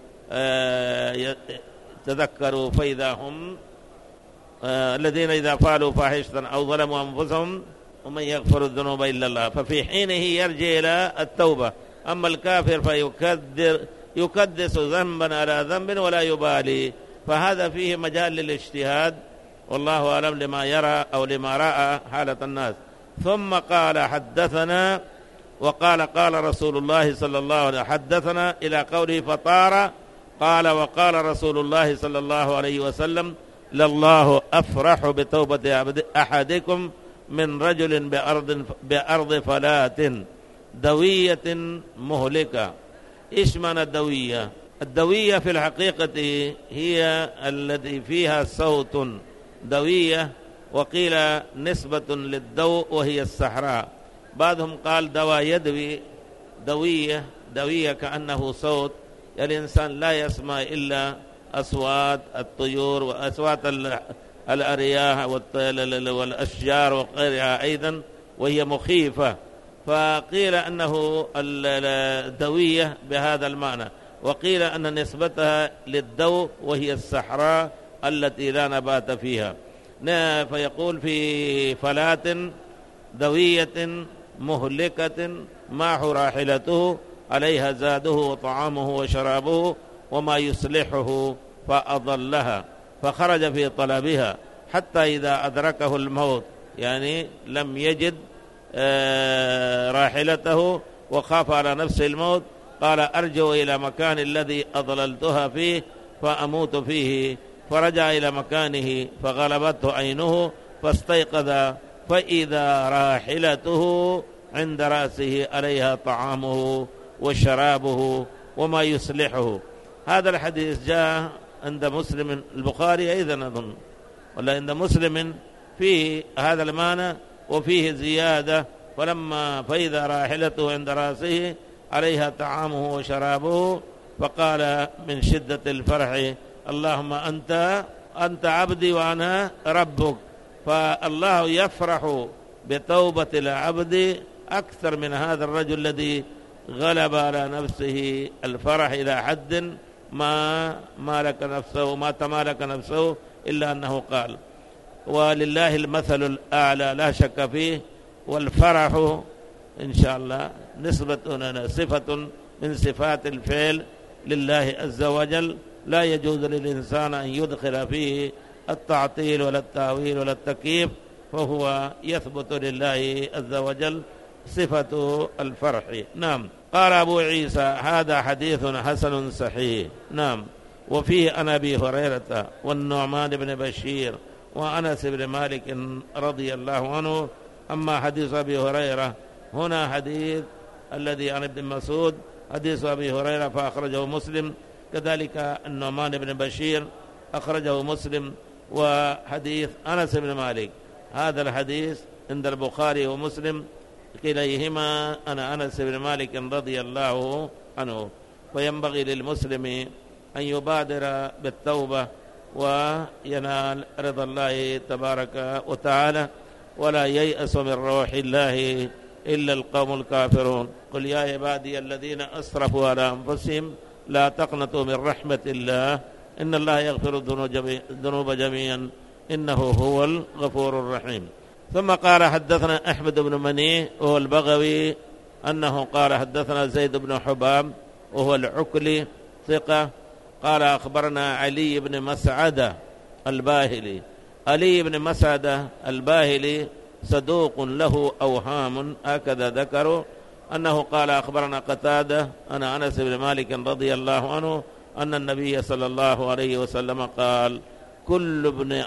تذكروا فإذا هم الذين إذا فعلوا فاحشة أو ظلموا أنفسهم ومن يغفر الذنوب إلا الله، ففي حينه يرجع إلى التوبة. أما الكافر فيكدس ذنبا على ذنب ولا يبالي، فهذا فيه مجال للاجتهاد، والله أعلم لما يرى أو لما رأى حالة الناس. ثم قال حدثنا قال رسول الله صلى الله عليه وسلم، حدثنا إلى قوله فطار، قال وقال رسول الله صلى الله عليه وسلم لله أفرح بتوبة أحدكم من رجل بأرض فلاة دوية مهلكة. إيش معنى الدوية؟ الدوية في الحقيقة هي التي فيها صوت دوية، وقيل نسبة للدو وهي الصحراء. بعضهم قال دوا يدوي، دوية كأنه صوت، الإنسان لا يسمع إلا أصوات الطيور وأصوات الأرياح والأشجار وغيرها أيضا، وهي مخيفة، فقيل أنه الدوية بهذا المعنى، وقيل أن نسبتها للدو وهي الصحراء التي لا نبات فيها. فيقول في فلاة دوية مهلكة معه راحلته عليها زاده وطعامه وشرابه وما يصلحه فأضلها، فخرج في طلبها حتى إذا أدركه الموت، يعني لم يجد راحلته وخاف على نفسه الموت، قال أرجو إلى مكان الذي أضللتها فيه فأموت فيه، فرجع إلى مكانه فغلبته عينه فاستيقظ فإذا راحلته عند رأسه عليها طعامه وشرابه وما يصلحه. هذا الحديث جاء عند مسلم، البخاري أيضا أظن، ولا عند مسلم فيه هذا المعنى وفيه زيادة، فإذا راحلته عند رأسه عليها طعامه وشرابه، فقال من شدة الفرح اللهم أنت عبدي وأنا ربك. فالله يفرح بتوبة العبد أكثر من هذا الرجل الذي غلب على نفسه الفرح إلى حد ما تمالك نفسه، إلا أنه قال ولله المثل الأعلى لا شك فيه. والفرح إن شاء الله صفة من صفات الفعل لله عز وجل، لا يجوز للإنسان أن يدخل فيه التعطيل ولا التاويل ولا التكييف، فهو يثبت لله عز وجل صفة الفرح. نعم. قال أبو عيسى هذا حديث حسن صحيح. نعم. وفيه عن أبي هريرة والنعمان بن بشير وأنس بن مالك رضي الله عنه. أما حديث أبي هريرة هنا حديث الذي عن ابن مسعود، حديث أبي هريرة فأخرجه مسلم، كذلك النعمان بن بشير أخرجه مسلم، وحديث أنس بن مالك هذا الحديث عند البخاري ومسلم كليهما أنا أنس بن مالك رضي الله عنه. فينبغي للمسلم أن يبادر بالتوبة وينال رضا الله تبارك وتعالى، ولا ييأس من روح الله إلا القوم الكافرون. قل يا عبادي الذين أسرفوا على أنفسهم لا تقنطوا من رحمة الله إن الله يغفر الذنوب جميعا إنه هو الغفور الرحيم. ثم قال حدثنا أحمد بن مني وهو البغوي أنه قال حدثنا زيد بن حباب وهو العكلي ثقة، قال أخبرنا علي بن مسعدة الباهلي. علي بن مسعدة الباهلي صدوق له أوهام، هكذا ذكروا، أنه قال أخبرنا قتادة أنا أنس بن مالك رضي الله عنه أن النبي صلى الله عليه وسلم قال كل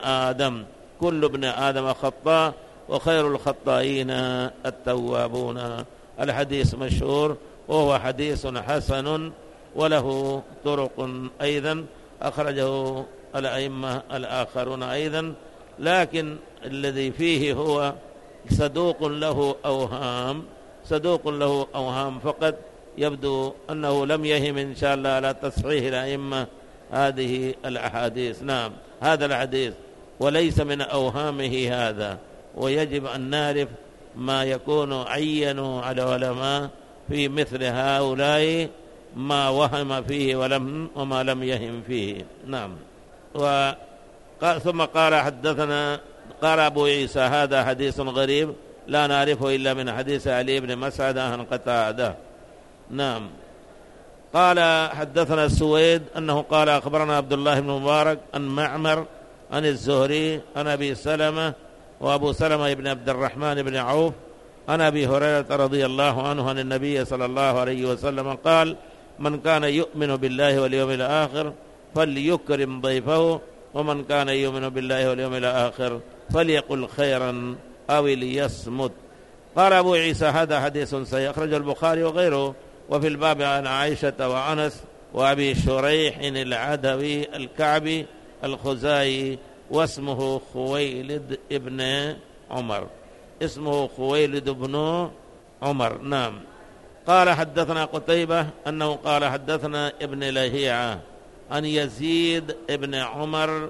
ابن آدم خطاء وخير الخطائين التوابون. الحديث مشهور وهو حديث حسن وله طرق أيضا أخرجه الأئمة الآخرون أيضا، لكن الذي فيه هو صدوق له أوهام فقط، يبدو أنه لم يهم إن شاء الله على تصحيح الأئمة هذه الأحاديث. نعم. هذا الحديث وليس من أوهامه هذا، ويجب أن نعرف ما يكون عينوا على العلماء في مثل هؤلاء ما وهم فيه وما لم يهم فيه. نعم. ثم قال حدثنا قال أبو عيسى هذا حديث غريب لا نعرفه إلا من حديث علي بن مسعد عن قتادة. نعم. قال حدثنا السويد أنه قال أخبرنا عبد الله بن مبارك عن معمر عن الزهري عن أبي سلمة وأبو سلمة بن عبد الرحمن بن عوف عن أبي هريرة رضي الله عنه عن النبي صلى الله عليه وسلم قال من كان يؤمن بالله واليوم الآخر فليكرم ضيفه ومن كان يؤمن بالله واليوم الآخر فليقل خيرا أو ليصمت. قال أبو عيسى هذا حديث سيخرج البخاري وغيره وفي الباب عن عائشة وأنس وأبي شريح العدوي الكعبي الخزاعي واسمه خويلد ابن عمر. اسمه خويلد بن عمر. نعم. قال حدثنا قتيبة أنه قال حدثنا ابن لهيعة عن يزيد ابن عمر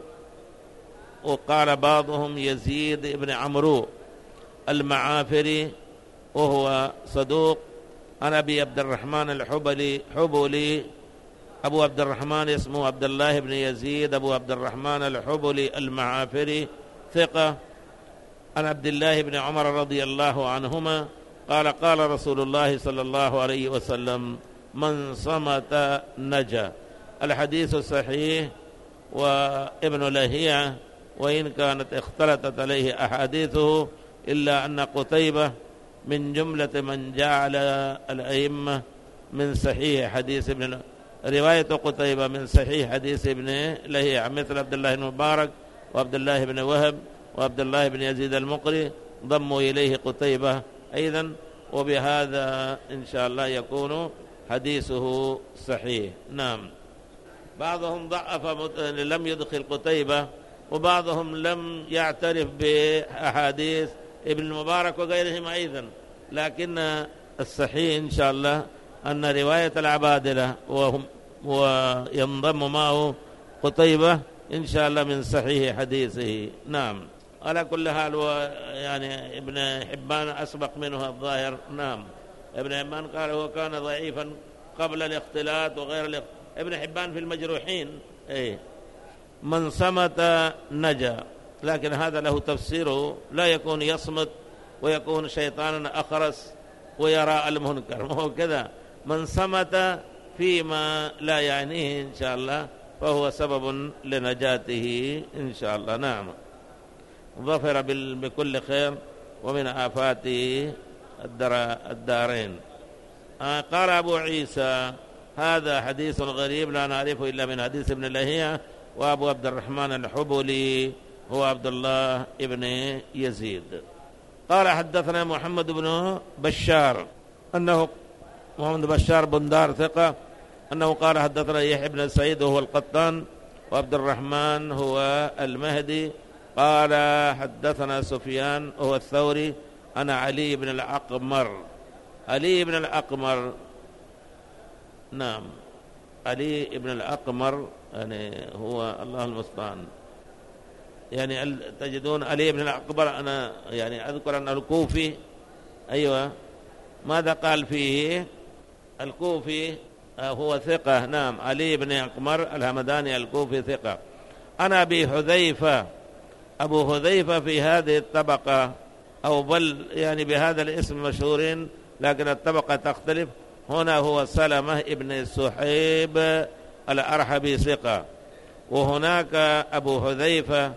وقال بعضهم يزيد ابن عمرو المعافري وهو صدوق عن أبي عبد الرحمن الحبلي أبو عبد الرحمن اسمه عبد الله بن يزيد أبو عبد الرحمن الحبلي المعافري ثقة عن عبد الله بن عمر رضي الله عنهما قال قال رسول الله صلى الله عليه وسلم من صمت نجا. الحديث صحيح وابن لهيعة وإن كانت اختلطت عليه أحاديثه إلا أن قتيبة من جملة من جعل الأئمة من صحيح حديث ابن رواية قتيبة من صحيح حديث ابن لهيعة مثل عبد الله بن مبارك وعبد الله بن وهب وعبد الله بن يزيد المقري ضموا إليه قتيبة أيضا وبهذا إن شاء الله يكون حديثه صحيح. نعم. بعضهم ضعف لم يدخل قتيبة وبعضهم لم يعترف بأحاديث ابن المبارك وغيرهم أيضا لكن الصحيح إن شاء الله أن رواية العبادلة وينضم معه قتيبة إن شاء الله من صحيح حديثه. نعم. على كل حال يعني ابن حبان أسبق منه الظاهر. نعم. ابن حبان قال هو كان ضعيفا قبل الاختلاط وغير ابن حبان في المجروحين من صمت نجا لكن هذا له تفسيره لا يكون يصمت ويكون شيطانا أخرس ويرى المنكر ما هو كذا. من صمت فيما لا يعنيه إن شاء الله فهو سبب لنجاته إن شاء الله. نعم. ظفر بكل خير ومن آفات الدارين. قال أبو عيسى هذا حديث غريب لا نعرفه إلا من حديث ابن لهيعة وأبو عبد الرحمن الحبلي هو عبد الله ابن يزيد. قال حدثنا محمد بن بشار أنه محمد بشار بندار ثقة أنه قال حدثنا يحيى بن سعيد وهو القطان وعبد الرحمن هو المهدي قال حدثنا سفيان وهو الثوري أنا علي بن الأقمر. علي بن الأقمر. نعم. علي بن الأقمر يعني هو الله المستعان يعني تجدون علي بن الأقمر أنا يعني أذكر أن الكوفي أيوة ماذا قال فيه الكوفي هو ثقة. نعم. علي بن الأقمر الهمداني الكوفي ثقة. أنا أبي حذيفة أبو حذيفة في هذه الطبقة أو بل يعني بهذا الاسم مشهورين لكن الطبقة تختلف. هنا هو سلمة ابن سحيب الأرحبي ثقة وهناك أبو حذيفة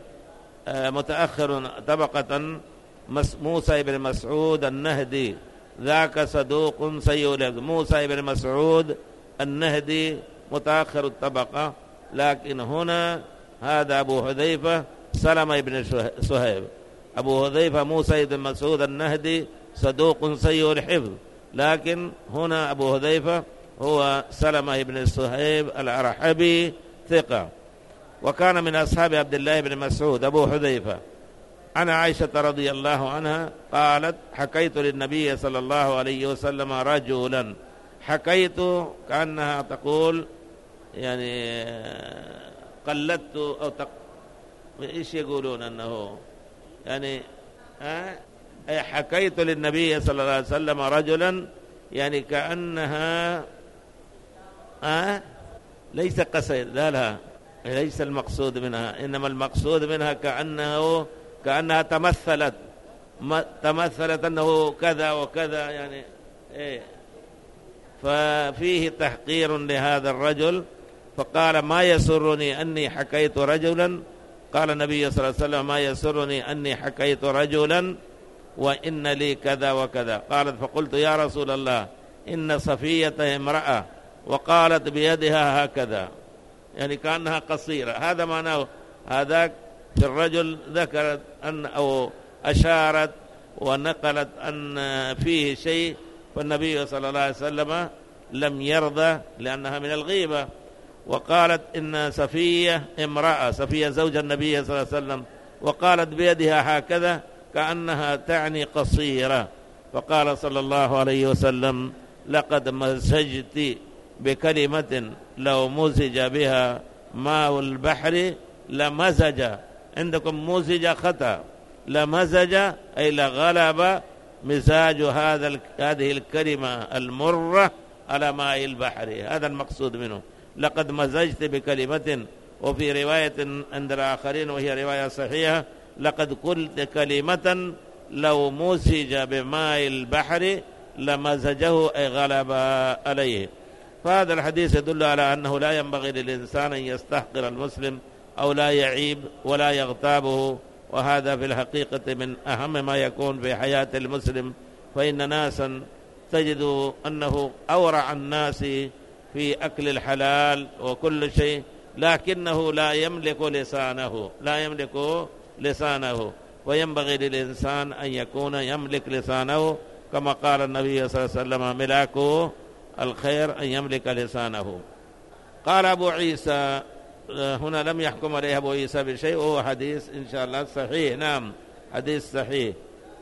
متأخر طبقة موسى بن مسعود النهدي ذاك صدوق سيء. موسى بن مسعود النهدي متأخر الطبقة لكن هنا هذا أبو حذيفة سلمة بن سحيب. أبو حذيفة موسى بن مسعود النهدي صدوق سيء الحفظ لكن هنا أبو حذيفة هو سلمة بن سحيب الأرحبي ثقة وكان من أصحاب عبد الله بن مسعود أبو حذيفة. عن عائشة رضي الله عنها قالت حكيت للنبي صلى الله عليه وسلم رجلا حكيت كأنها تقول يعني قلدت أو إيش يقولون أنه يعني أي حكيت للنبي صلى الله عليه وسلم رجلا، يعني كأنها ليس قصير، لا ليس المقصود منها، إنما المقصود منها كأنها تمثلت أنه كذا وكذا، يعني ففيه تحقير لهذا الرجل. فقال ما يسرني أني حكيت رجلا، قال النبي صلى الله عليه وسلم ما يسرني أني حكيت رجلا وإن لي كذا وكذا. قالت فقلت يا رسول الله إن صفية امرأة وقالت بيدها هكذا، يعني كأنها قصيرة، هذا معناه. هذاك في الرجل ذكرت أن أو أشارت ونقلت أن فيه شيء، فالنبي صلى الله عليه وسلم لم يرضى لأنها من الغيبة. وقالت إن صفية امرأة، صفية زوج النبي صلى الله عليه وسلم، وقالت بيدها هكذا كأنها تعني قصيرة. فقال صلى الله عليه وسلم لقد مزجت بكلمة لو مزج بها ماء البحر لمزج، عندكم مزج خطأ، لمزج أي لغلب مزاج هذه الكلمة المرة على ماء البحر، هذا المقصود منه. لقد مزجت بكلمة، وفي رواية عند الآخرين وهي رواية صحيحة لقد قلت كلمة لو مزج بماء البحر لمزجه أي غلب عليه. فهذا الحديث يدل على أنه لا ينبغي للإنسان أن يستحقر المسلم أو لا يعيب ولا يغتابه، وهذا في الحقيقة من أهم ما يكون في حياة المسلم. فإن ناسا تجد أنه أورع الناس في أكل الحلال وكل شيء، لكنه لا يملك لسانه، وينبغي للإنسان أن يكون يملك لسانه، كما قال النبي صلى الله عليه وسلم ملاك الخير أن يملك لسانه. قال أبو عيسى، هنا لم يحكم عليه أبو عيسى بشيء، وهو حديث إن شاء الله صحيح، نعم حديث صحيح،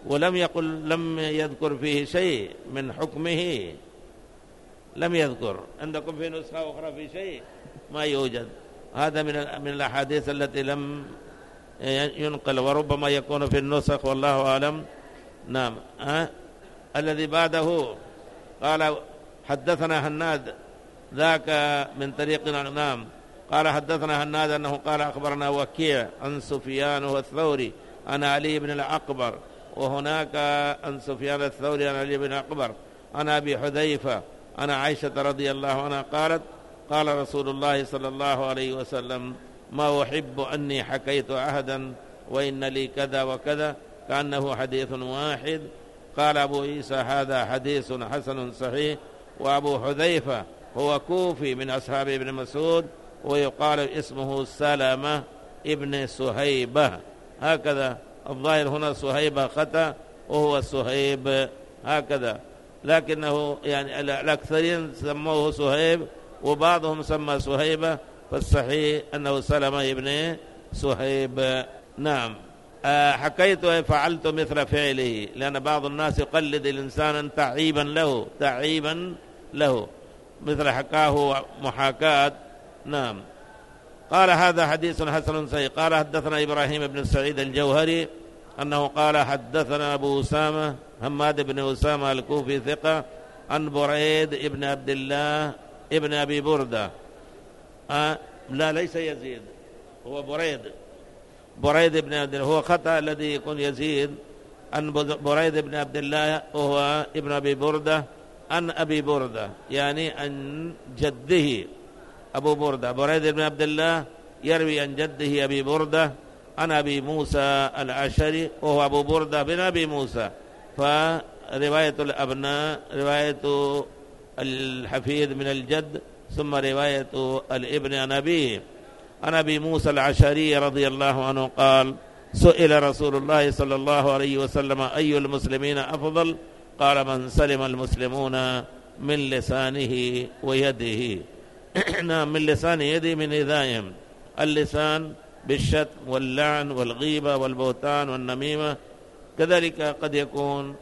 لم يذكر فيه شيء من حكمه، لم يذكر. عندكم في نسخة أخرى في شيء ما يوجد، هذا من الأحاديث التي لم ينقل، وربما يكون في النسخ والله أعلم. نعم. الذي بعده قال حدثنا هناد، ذاك من طريقنا. نعم. قال حدثنا هناد أنه قال أخبرنا وكيع عن سفيان والثوري عن علي بن الأكبر، وهناك عن سفيان الثوري عن علي بن الأكبر عن أبي حذيفة عن عائشة رضي الله عنها قالت قال رسول الله صلى الله عليه وسلم ما أحب أني حكيت عهدا وإن لي كذا وكذا، كأنه حديث واحد. قال أبو عيسى هذا حديث حسن صحيح. وأبو حذيفة هو كوفي من أصحاب ابن مسعود، ويقال اسمه سلمة ابن سهيبة، هكذا الظاهر هنا سهيبة خطأ وهو سهيب هكذا، لكنه يعني الأكثرين سموه سهيب وبعضهم سمى سهيبة، فالصحيح أنه سلمة ابن سهيب. نعم. حكيت فعلت مثل فعله، لأن بعض الناس يقلد الإنسان تعيبا له مثل حكاه محاكاة. نعم. قال هذا حديث حسن صحيح. قال حدثنا إبراهيم بن سعيد الجوهري أنه قال حدثنا أبو أسامة حماد بن أسامة الكوفي ثقة عن بريد ابن عبد الله ابن أبي بردة. لا ليس يزيد، هو بريد ابن عبد الله، هو خطأ الذي يكون يزيد. عن بريد ابن عبد الله وهو ابن أبي بردة عن أبي بردة، يعني عن جده أبو بردة. بريد بن عبد الله يروي عن جده أبي بردة عن أبي موسى الأشعري وهو أبو بردة بن أبي موسى. فرواية الأبناء رواية الحفيد من الجد، ثم رواية الابن عن أبيه. عن أبي موسى الأشعري رضي الله عنه قال سئل رسول الله صلى الله عليه وسلم أي المسلمين أفضل؟ قال من سلم المسلمون من لسانه ويده. نعم، من لسانه يده من إيذائهم، اللسان بالشتم واللعن والغيبة والبهتان والنميمة، كذلك قد يكون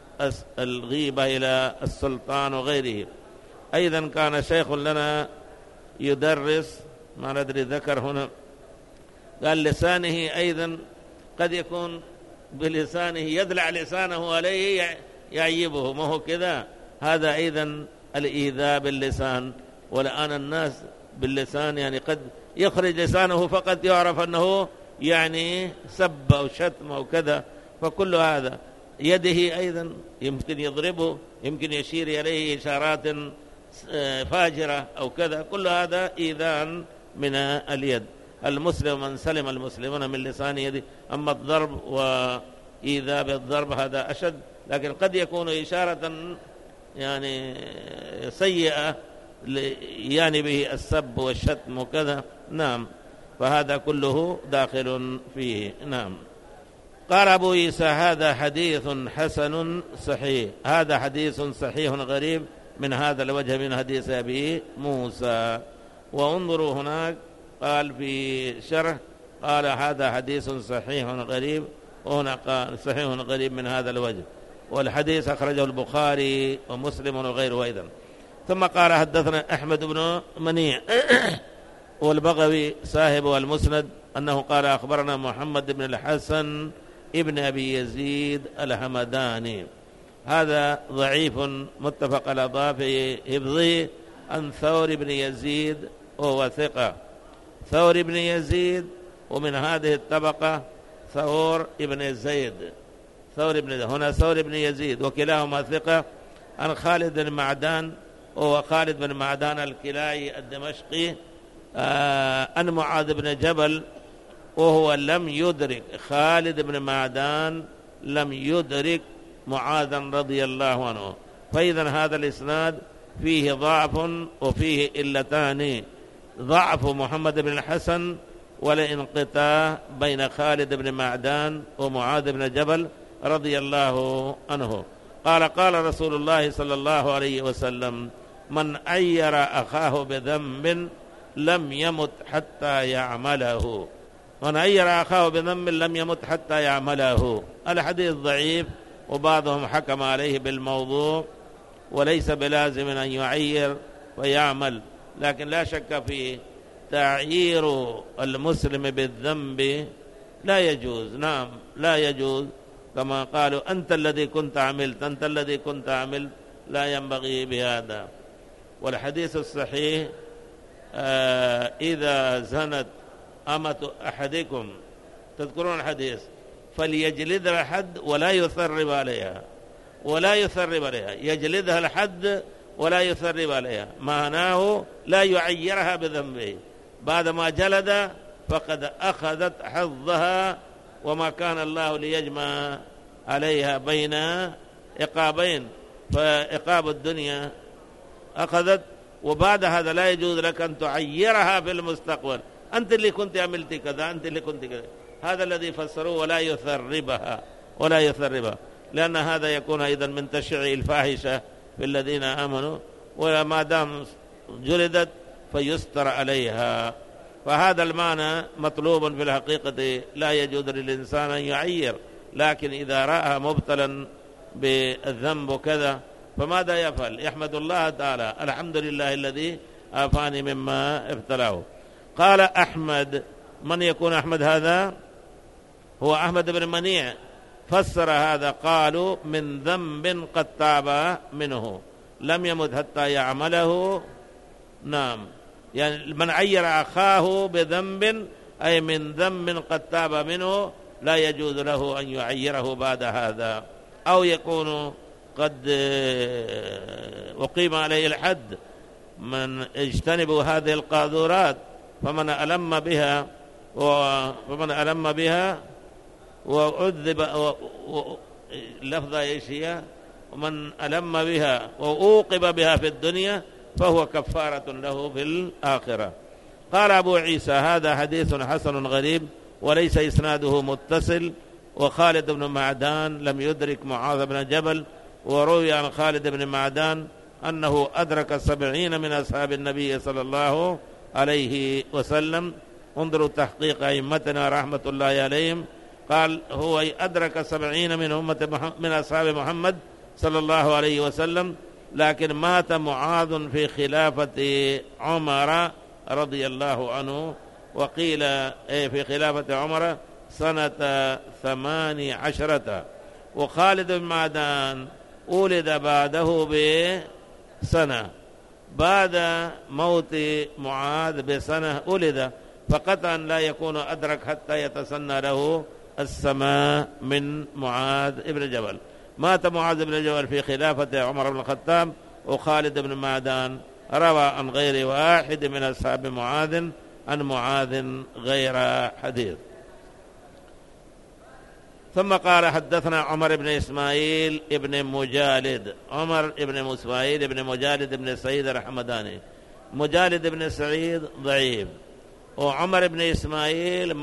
الغيبة إلى السلطان وغيره. أيضا كان شيخ لنا يدرس، ما ندري ذكر هنا، قال لسانه أيضا قد يكون بلسانه يدلع لسانه عليه يعيبه، ما هو كذا. هذا أيضا الإيذاء باللسان. والآن الناس باللسان يعني قد يخرج لسانه فقط يعرف أنه يعني سب أو شتم أو كذا، فكل هذا. يده أيضا يمكن يضربه، يمكن يشير إليه إشارات فاجرة أو كذا، كل هذا إيذاء من اليد. المسلم من سلم المسلمون من لسان يده. أما الضرب وإيذاء بالضرب هذا أشد، لكن قد يكون إشارة يعني سيئة يعني به السب والشتم وكذا. نعم، فهذا كله داخل فيه. نعم. قال أبو عيسى هذا حديث حسن صحيح. هذا حديث صحيح غريب من هذا الوجه من حديث أبي موسى. وانظروا هناك قال في شرح قال هذا حديث صحيح غريب، وهنا قال صحيح غريب من هذا الوجه، والحديث أخرجه البخاري ومسلم وغيره أيضا. ثم قال حدثنا أحمد بن منيع والبغوي صاحب المسند أنه قال أخبرنا محمد بن الحسن ابن أبي يزيد الحمداني، هذا ضعيف متفق على ضعف حفظه، عن ثور بن يزيد وهو ثقة. ثور بن يزيد ومن هذه الطبقة ثور بن زيد، هنا ثور بن يزيد وكلاهما ثقة. عن خالد بن معدان وهو خالد بن معدان الكلاعي الدمشقي، عن معاذ بن جبل وهو لم يدرك، خالد بن معدان لم يدرك معاذا رضي الله عنه. فإذا هذا الإسناد فيه ضعف وفيه إلتان: ضعف محمد بن الحسن والانقطاع بين خالد بن معدان ومعاذ بن جبل رضي الله عنه. قال رسول الله صلى الله عليه وسلم: من عير أخاه بذنب لم يمت حتى يعمله. من عير أخاه بذنب لم يمت حتى يعمله. الحديث ضعيف، وبعضهم حكم عليه بالموضوع، وليس بلازم أن يعير ويعمل، لكن لا شك في تعيير المسلم بالذنب لا يجوز. نعم، لا يجوز، كما قالوا أنت الذي كنت عملت، أنت الذي كنت عملت، لا ينبغي بهذا. والحديث الصحيح: إذا زنت أمة أحدكم، تذكرون الحديث، فليجلدها الحد ولا يثرب عليها، ولا يثرب عليها، يجلدها الحد ولا يثرب عليها، معناه لا يعيرها بذنبه. بعدما جلد فقد أخذت حظها، وما كان الله ليجمع عليها بين عقابين، فعقاب الدنيا أخذت، وبعد هذا لا يجوز لك أن تعيرها في المستقبل، أنت اللي كنت عملت كذا، أنت اللي كنت كذا. هذا الذي فسروه ولا يثربها، ولا يثربها، لأن هذا يكون أيضا من تشريع الفاحشة في الذين آمنوا، وما دام جلدت فيستر عليها. فهذا المعنى مطلوب في الحقيقة، لا يجوز للإنسان أن يعير، لكن إذا رأى مبتلا بالذنب وكذا فماذا يفعل؟ يحمد الله تعالى: الحمد لله الذي عافاني مما ابتلاه. قال أحمد، من يكون أحمد هذا؟ هو أحمد بن منيع، فسر هذا قالوا: من ذنب قد تاب منه لم يمت حتى يعمله. نعم، يعني من عير أخاه بذنب أي من ذنب قد تاب منه لا يجوز له أن يعيره بعد هذا، أو يكون قد أقيم عليه الحد. من اجتنبوا هذه القاذورات فمن ألم بها وعذب لفظة إيشية، ومن ألم بها وأوقب بها في الدنيا فهو كفارة له في الآخرة. قال أبو عيسى هذا حديث حسن غريب وليس إسناده متصل. وخالد بن معدان لم يدرك معاذ بن جبل. وروي عن خالد بن معدان أنه أدرك 70 من أصحاب النبي صلى الله عليه وسلم. انظروا تحقيق أئمتنا رحمة الله عليهم، قال هو أدرك 70 من أصحاب محمد صلى الله عليه وسلم، لكن مات معاذ في خلافة عمر رضي الله عنه، وقيل في خلافة عمر سنة 18. وخالد بن معدان ولد بعده بسنة، بعد موت معاذ بسنة ولد، فقطعا لا يكون أدرك حتى يتسنى له السماء من معاذ بن جبل. مات معاذ بن جبل في خلافة عمر بن الخطاب، وخالد بن معدان روى عن غير واحد من أصحاب معاذ عن معاذ غير حديث. ثم قال حدثنا عمر بن إسماعيل بن مجالد، عمر بن إسماعيل بن مجالد بن سعيد الحمداني. مجالد بن سعيد ضعيف، وعمر بن إسماعيل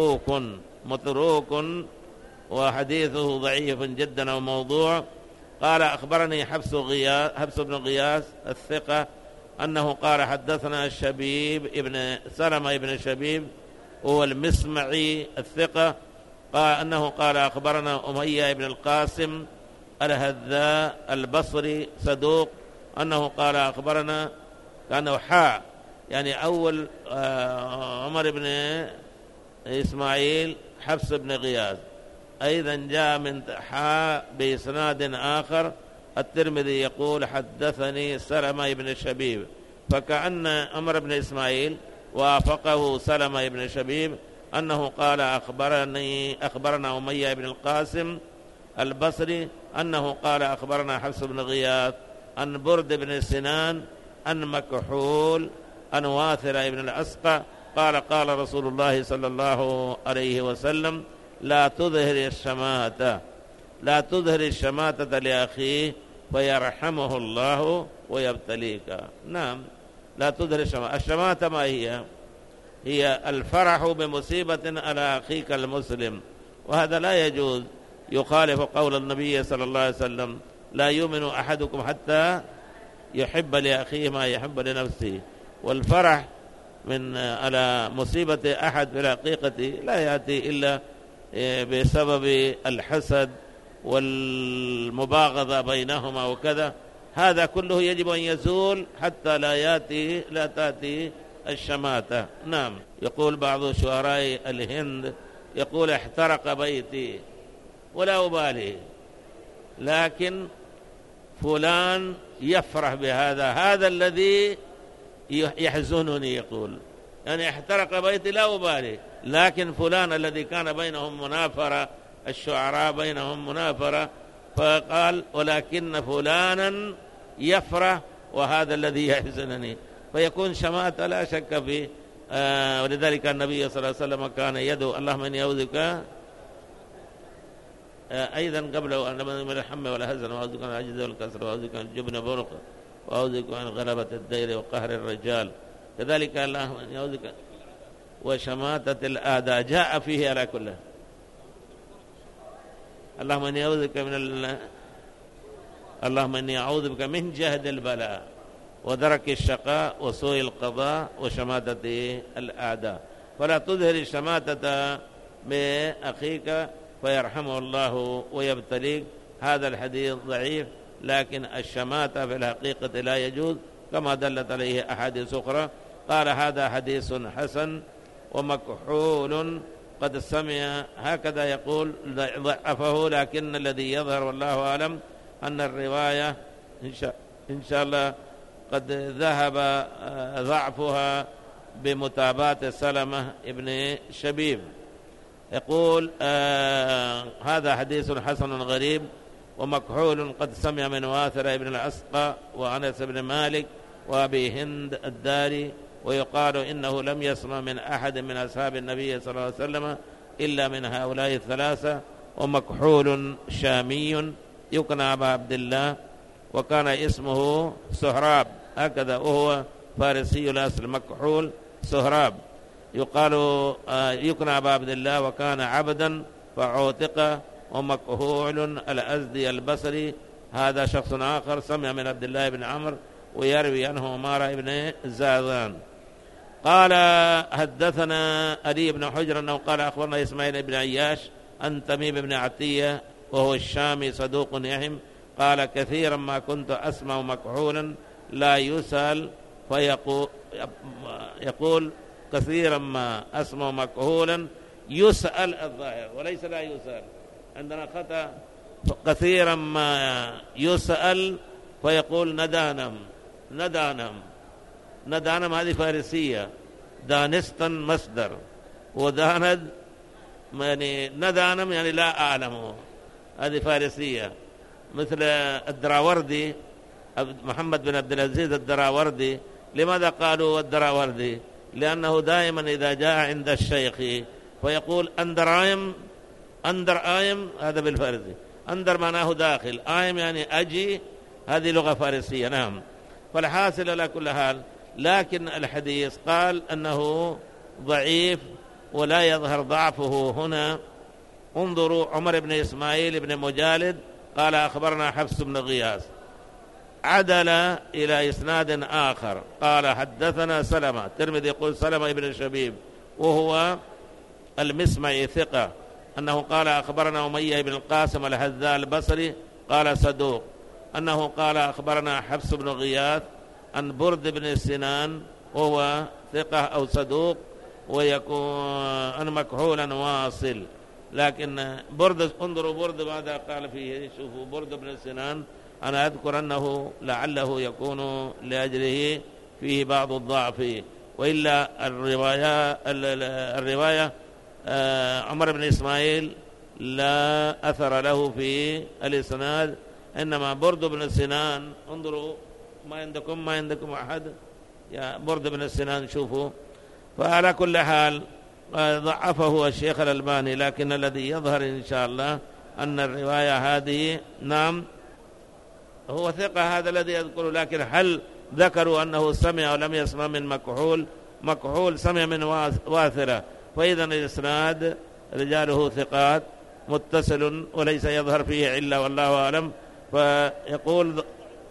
متروك وحديثه ضعيف جدا وموضوع. قال أخبرني حفص بن غياث الثقة أنه قال حدثنا الشبيب ابن سلمة ابن شبيب هو المسمعي الثقة، قال أنه قال أخبرنا أمية بن القاسم الهذاء البصري صدوق أنه قال أخبرنا، كأنه حاء يعني أول عمر بن إسماعيل حفص بن غياث، أيضا جاء من حاء بإسناد آخر. الترمذي يقول حدثني سلمة بن شبيب، فكأن عمر بن إسماعيل وافقه سلمة بن شبيب أنه قال أخبرنا أمية بن القاسم البصري أنه قال أخبرنا حفص بن غياث عن برد بن سنان عن مكحول عن واثر بن الأسقى قال قال رسول الله صلى الله عليه وسلم لا تظهر الشماتة لأخيه فيرحمه الله ويبتليك. نعم، لا تظهر الشماتة. الشماتة ما هي الفرح بمصيبة على أخيك المسلم، وهذا لا يجوز، يخالف قول النبي صلى الله عليه وسلم لا يؤمن أحدكم حتى يحب لأخيه ما يحب لنفسه. والفرح من على مصيبة أحد في الحقيقة لا يأتي إلا بسبب الحسد والمباغضة بينهما وكذا، هذا كله يجب أن يزول حتى لا تأتي الشماتة. نعم. يقول بعض شعراء الهند يقول احترق بيتي ولا أبالي، لكن فلان يفرح بهذا، هذا الذي يحزنني، يقول يعني احترق بيتي لا أبالي، لكن فلان الذي كان بينهم منافرة، الشعراء بينهم منافرة، فقال ولكن فلانا يفرح وهذا الذي يحزنني، فيكون شماتة لا شك فيه. ولذلك النبي صلى الله عليه وسلم كان يدعو اللهم إني أعوذ بك أيضا قبل أن من الحم والحزن، وأعوذ بك من العجز والكسل، وأعوذ بك من الجبن والبخل، وأعوذ بك من غلبة الدين وقهر الرجال. كذلك اللهم إني أعوذ بك وشماتة الأعداء جاء فيه على كله. اللهم إني أعوذ بك من جهد البلاء ودرك الشقاء وسوء القضاء وشماتة الأعداء. فلا تظهر الشماتة بأخيك فيرحمه الله ويبتليك. هذا الحديث ضعيف، لكن الشماتة في الحقيقة لا يجوز كما دلت عليه أحاديث أخرى. قال هذا حديث حسن. ومكحول قد سمع هكذا يقول ضعفه، لكن الذي يظهر والله أعلم أن الرواية إن شاء الله قد ذهب ضعفها بمتابعة سلمة ابن شبيب. يقول هذا حديث حسن غريب. ومكحول قد سمع من واثر ابن الأسقى وأنس بن مالك وأبي هند الداري، ويقال إنه لم يسمع من أحد من أصحاب النبي صلى الله عليه وسلم إلا من هؤلاء الثلاثة. ومكحول شامي يكنى أبا عبد الله، وكان اسمه سهراب هكذا، وهو فارسي الأصل. مكحول سهراب يقال يكنى أبا عبد الله، وكان عبدا فعوتق. ومكحول الأزدي البصري هذا شخص آخر سمع من عبد الله بن عمرو ويروي عنه عمارة بن زاذان. قال حدثنا علي بن حجر أنه قال أخبرنا إسماعيل بن عياش عن تميم بن عتية وهو الشامي صدوق يهم. قال كثيرا ما كنت أسمع مكحولا لا يسأل يقول كثيرا ما أسمع مكحولا يسأل الظاهر وليس لا يسأل. عندنا خطأ كثيرا ما يسأل فيقول ندانم. ندانم هذه فارسية، دانستن مصدر، وداند يعني ندانم يعني لا أعلمه، هذه فارسية. مثل الدراوردي، محمد بن عبد العزيز الدراوردي، لماذا قالوا الدراوردي؟ لأنه دائما إذا جاء عند الشيخ فيقول أندر آيم، هذا بالفارسي. أندر معناه داخل، آيم يعني أجي، هذه لغة فارسية. نعم. فالحاصل على كل حال، لكن الحديث قال أنه ضعيف ولا يظهر ضعفه هنا. انظروا عمر بن إسماعيل بن مجالد قال أخبرنا حفص بن غياث، عدل إلى إسناد آخر قال حدثنا سلمة، الترمذي يقول سلمة بن شبيب وهو المسمعي ثقة، أنه قال أخبرنا أمية بن القاسم الهذاء البصري قال صدوق، أنه قال أخبرنا حفص بن غياث عن برد بن سنان وهو ثقة أو صدوق، ويكون مكحولا واصل. لكن برد، انظروا برد ماذا قال فيه. شوفوا برد بن سنان، أنا أذكر أنه لعله يكون لأجله فيه بعض الضعف، وإلا الرواية عمر بن إسماعيل لا أثر له في الإسناد، إنما برد بن سنان. انظروا ما عندكم أحد يا برد بن سنان، شوفوا. فعلى كل حال ضعفه الشيخ الألباني، لكن الذي يظهر إن شاء الله أن الرواية هذه نعم هو ثقة، هذا الذي يذكر. لكن هل ذكروا أنه سمع ولم يسمع من مكحول سمع من واثرة، فإذا الإسناد رجاله ثقات متصل وليس يظهر فيه إلا والله أعلم. فيقول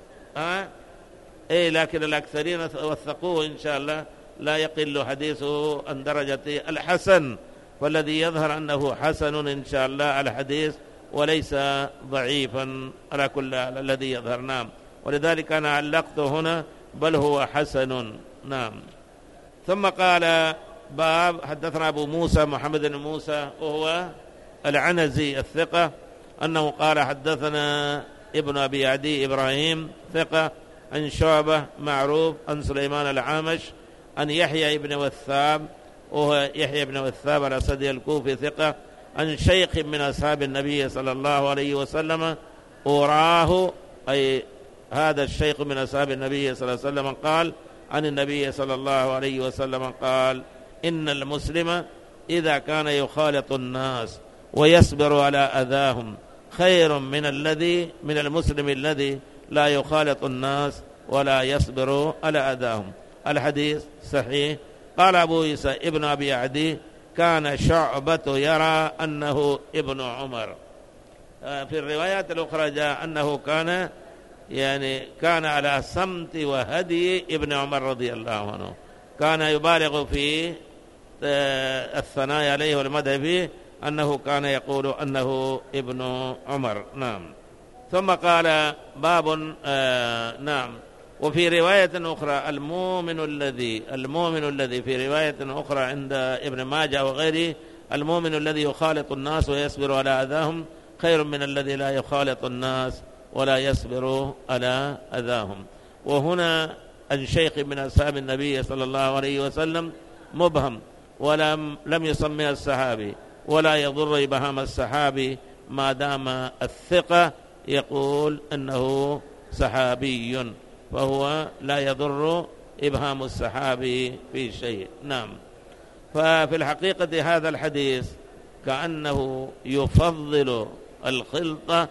لكن الأكثرين وثقوه إن شاء الله، لا يقل حديثه عن درجة الحسن، فالذي يظهر أنه حسن إن شاء الله الحديث وليس ضعيفا على كل الذي يظهر. نعم. ولذلك أنا علقت هنا بل هو حسن. نعم. ثم قال باب حدثنا أبو موسى محمد بن موسى وهو العنزي الثقة، أنه قال حدثنا ابن أبي عدي إبراهيم ثقة عن شعبة معروف عن سليمان العامش عن يحيى بن وثاب وهو يحيى بن وثاب الأسدي الكوفي ثقة عن شيخ من أصحاب النبي صلى الله عليه وسلم أراه، أي هذا الشيخ من أصحاب النبي صلى الله عليه وسلم قال عن النبي صلى الله عليه وسلم قال إن المسلم إذا كان يخالط الناس ويصبر على أذاهم خير من المسلم الذي لا يخالط الناس ولا يصبر على أذاهم. الحديث صحيح. قال أبو عيسى ابن أبي عدي كان شعبة يرى أنه ابن عمر. في الروايات الأخرى جاء أنه كان على سمت وهدي ابن عمر رضي الله عنه، كان يبالغ في الثناء عليه والمدح فيه، أنه كان يقول أنه ابن عمر. نعم. ثم قال باب نعم. وفي رواية أخرى المؤمن الذي في رواية أخرى عند ابن ماجه وغيره، المؤمن الذي يخالط الناس ويصبر على أذاهم خير من الذي لا يخالط الناس ولا يصبر على أذاهم. وهنا الشيخ من أصحاب النبي صلى الله عليه وسلم مبهم، ولم يسمي الصحابي، ولا يضر إبهام الصحابي ما دام الثقة يقول أنه صحابي، فهو لا يضر إبهام الصحابي في شيء. نعم. ففي الحقيقة هذا الحديث كأنه يفضل الخلطة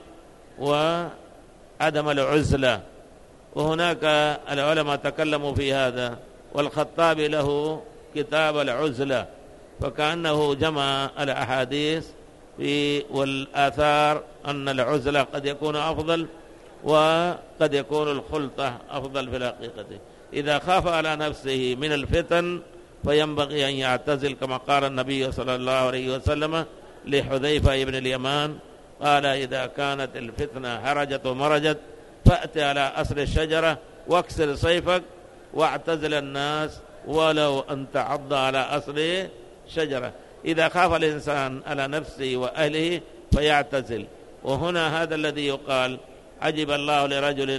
وعدم العزلة، وهناك العلماء تكلموا في هذا، والخطابي له كتاب العزلة، فكأنه جمع الأحاديث والآثار أن العزلة قد يكون أفضل وقد يكون الخلطة أفضل. في الحقيقة إذا خاف على نفسه من الفتن فينبغي أن يعتزل، كما قال النبي صلى الله عليه وسلم لحذيفة بن اليمان قال إذا كانت الفتنة هرجت ومرجت فأت على أصل الشجرة واكسر سيفك واعتزل الناس ولو أن تعض على أصل شجرة. إذا خاف الإنسان على نفسه وأهله فيعتزل. وهنا هذا الذي يقال عجب الله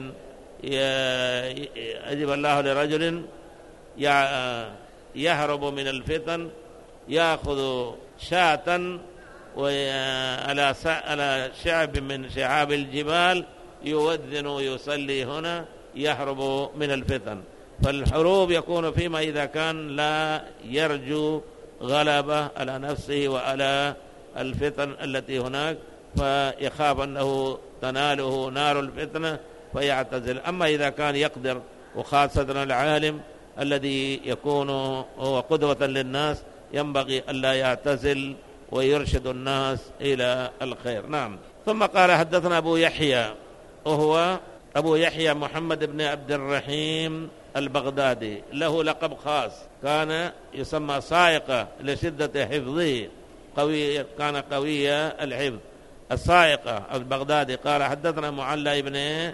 لرجل يهرب من الفتن يأخذ شاة على شعب من شعاب الجبال يوذن ويصلي هنا يهرب من الفتن. فالحروب يكون فيما إذا كان لا يرجو غلبة على نفسه وعلى الفتن التي هناك، فيخاف أنه تناله نار الفتنة فيعتزل. أما إذا كان يقدر، وخاصة العالم الذي يكون هو قدوة للناس، ينبغي ألا يعتزل ويرشد الناس إلى الخير. نعم. ثم قال حدثنا أبو يحيى، وهو أبو يحيى محمد بن عبد الرحيم البغدادي، له لقب خاص كان يسمى صاعقة لشدة حفظه، كان قوي الحفظ. الصاعقة البغدادي قال حدثنا معلى بن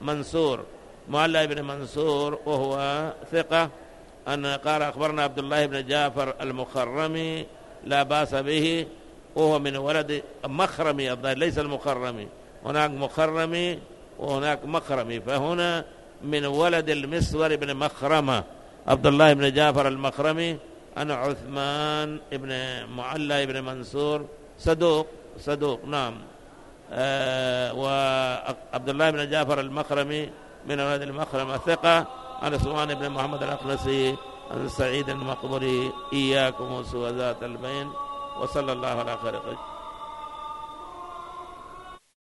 منصور وهو ثقة، أن قال أخبرنا عبد الله بن جعفر المخرمي لا بأس به، وهو من ولد مخرمي ليس المخرمي، هناك مخرمي وهناك مخرمي، فهنا من ولد المسور بن مخرمة عبد الله بن جعفر المخرمي، أنا عثمان بن معلى بن منصور صدوق نعم. وعبد الله بن جعفر المخرمي من ولد المخرمة ثقة، عن عثمان بن محمد الأقلسي عن سعيد المقبري. إياكم وسوء ذات البين، وصلى الله على خير خلقه.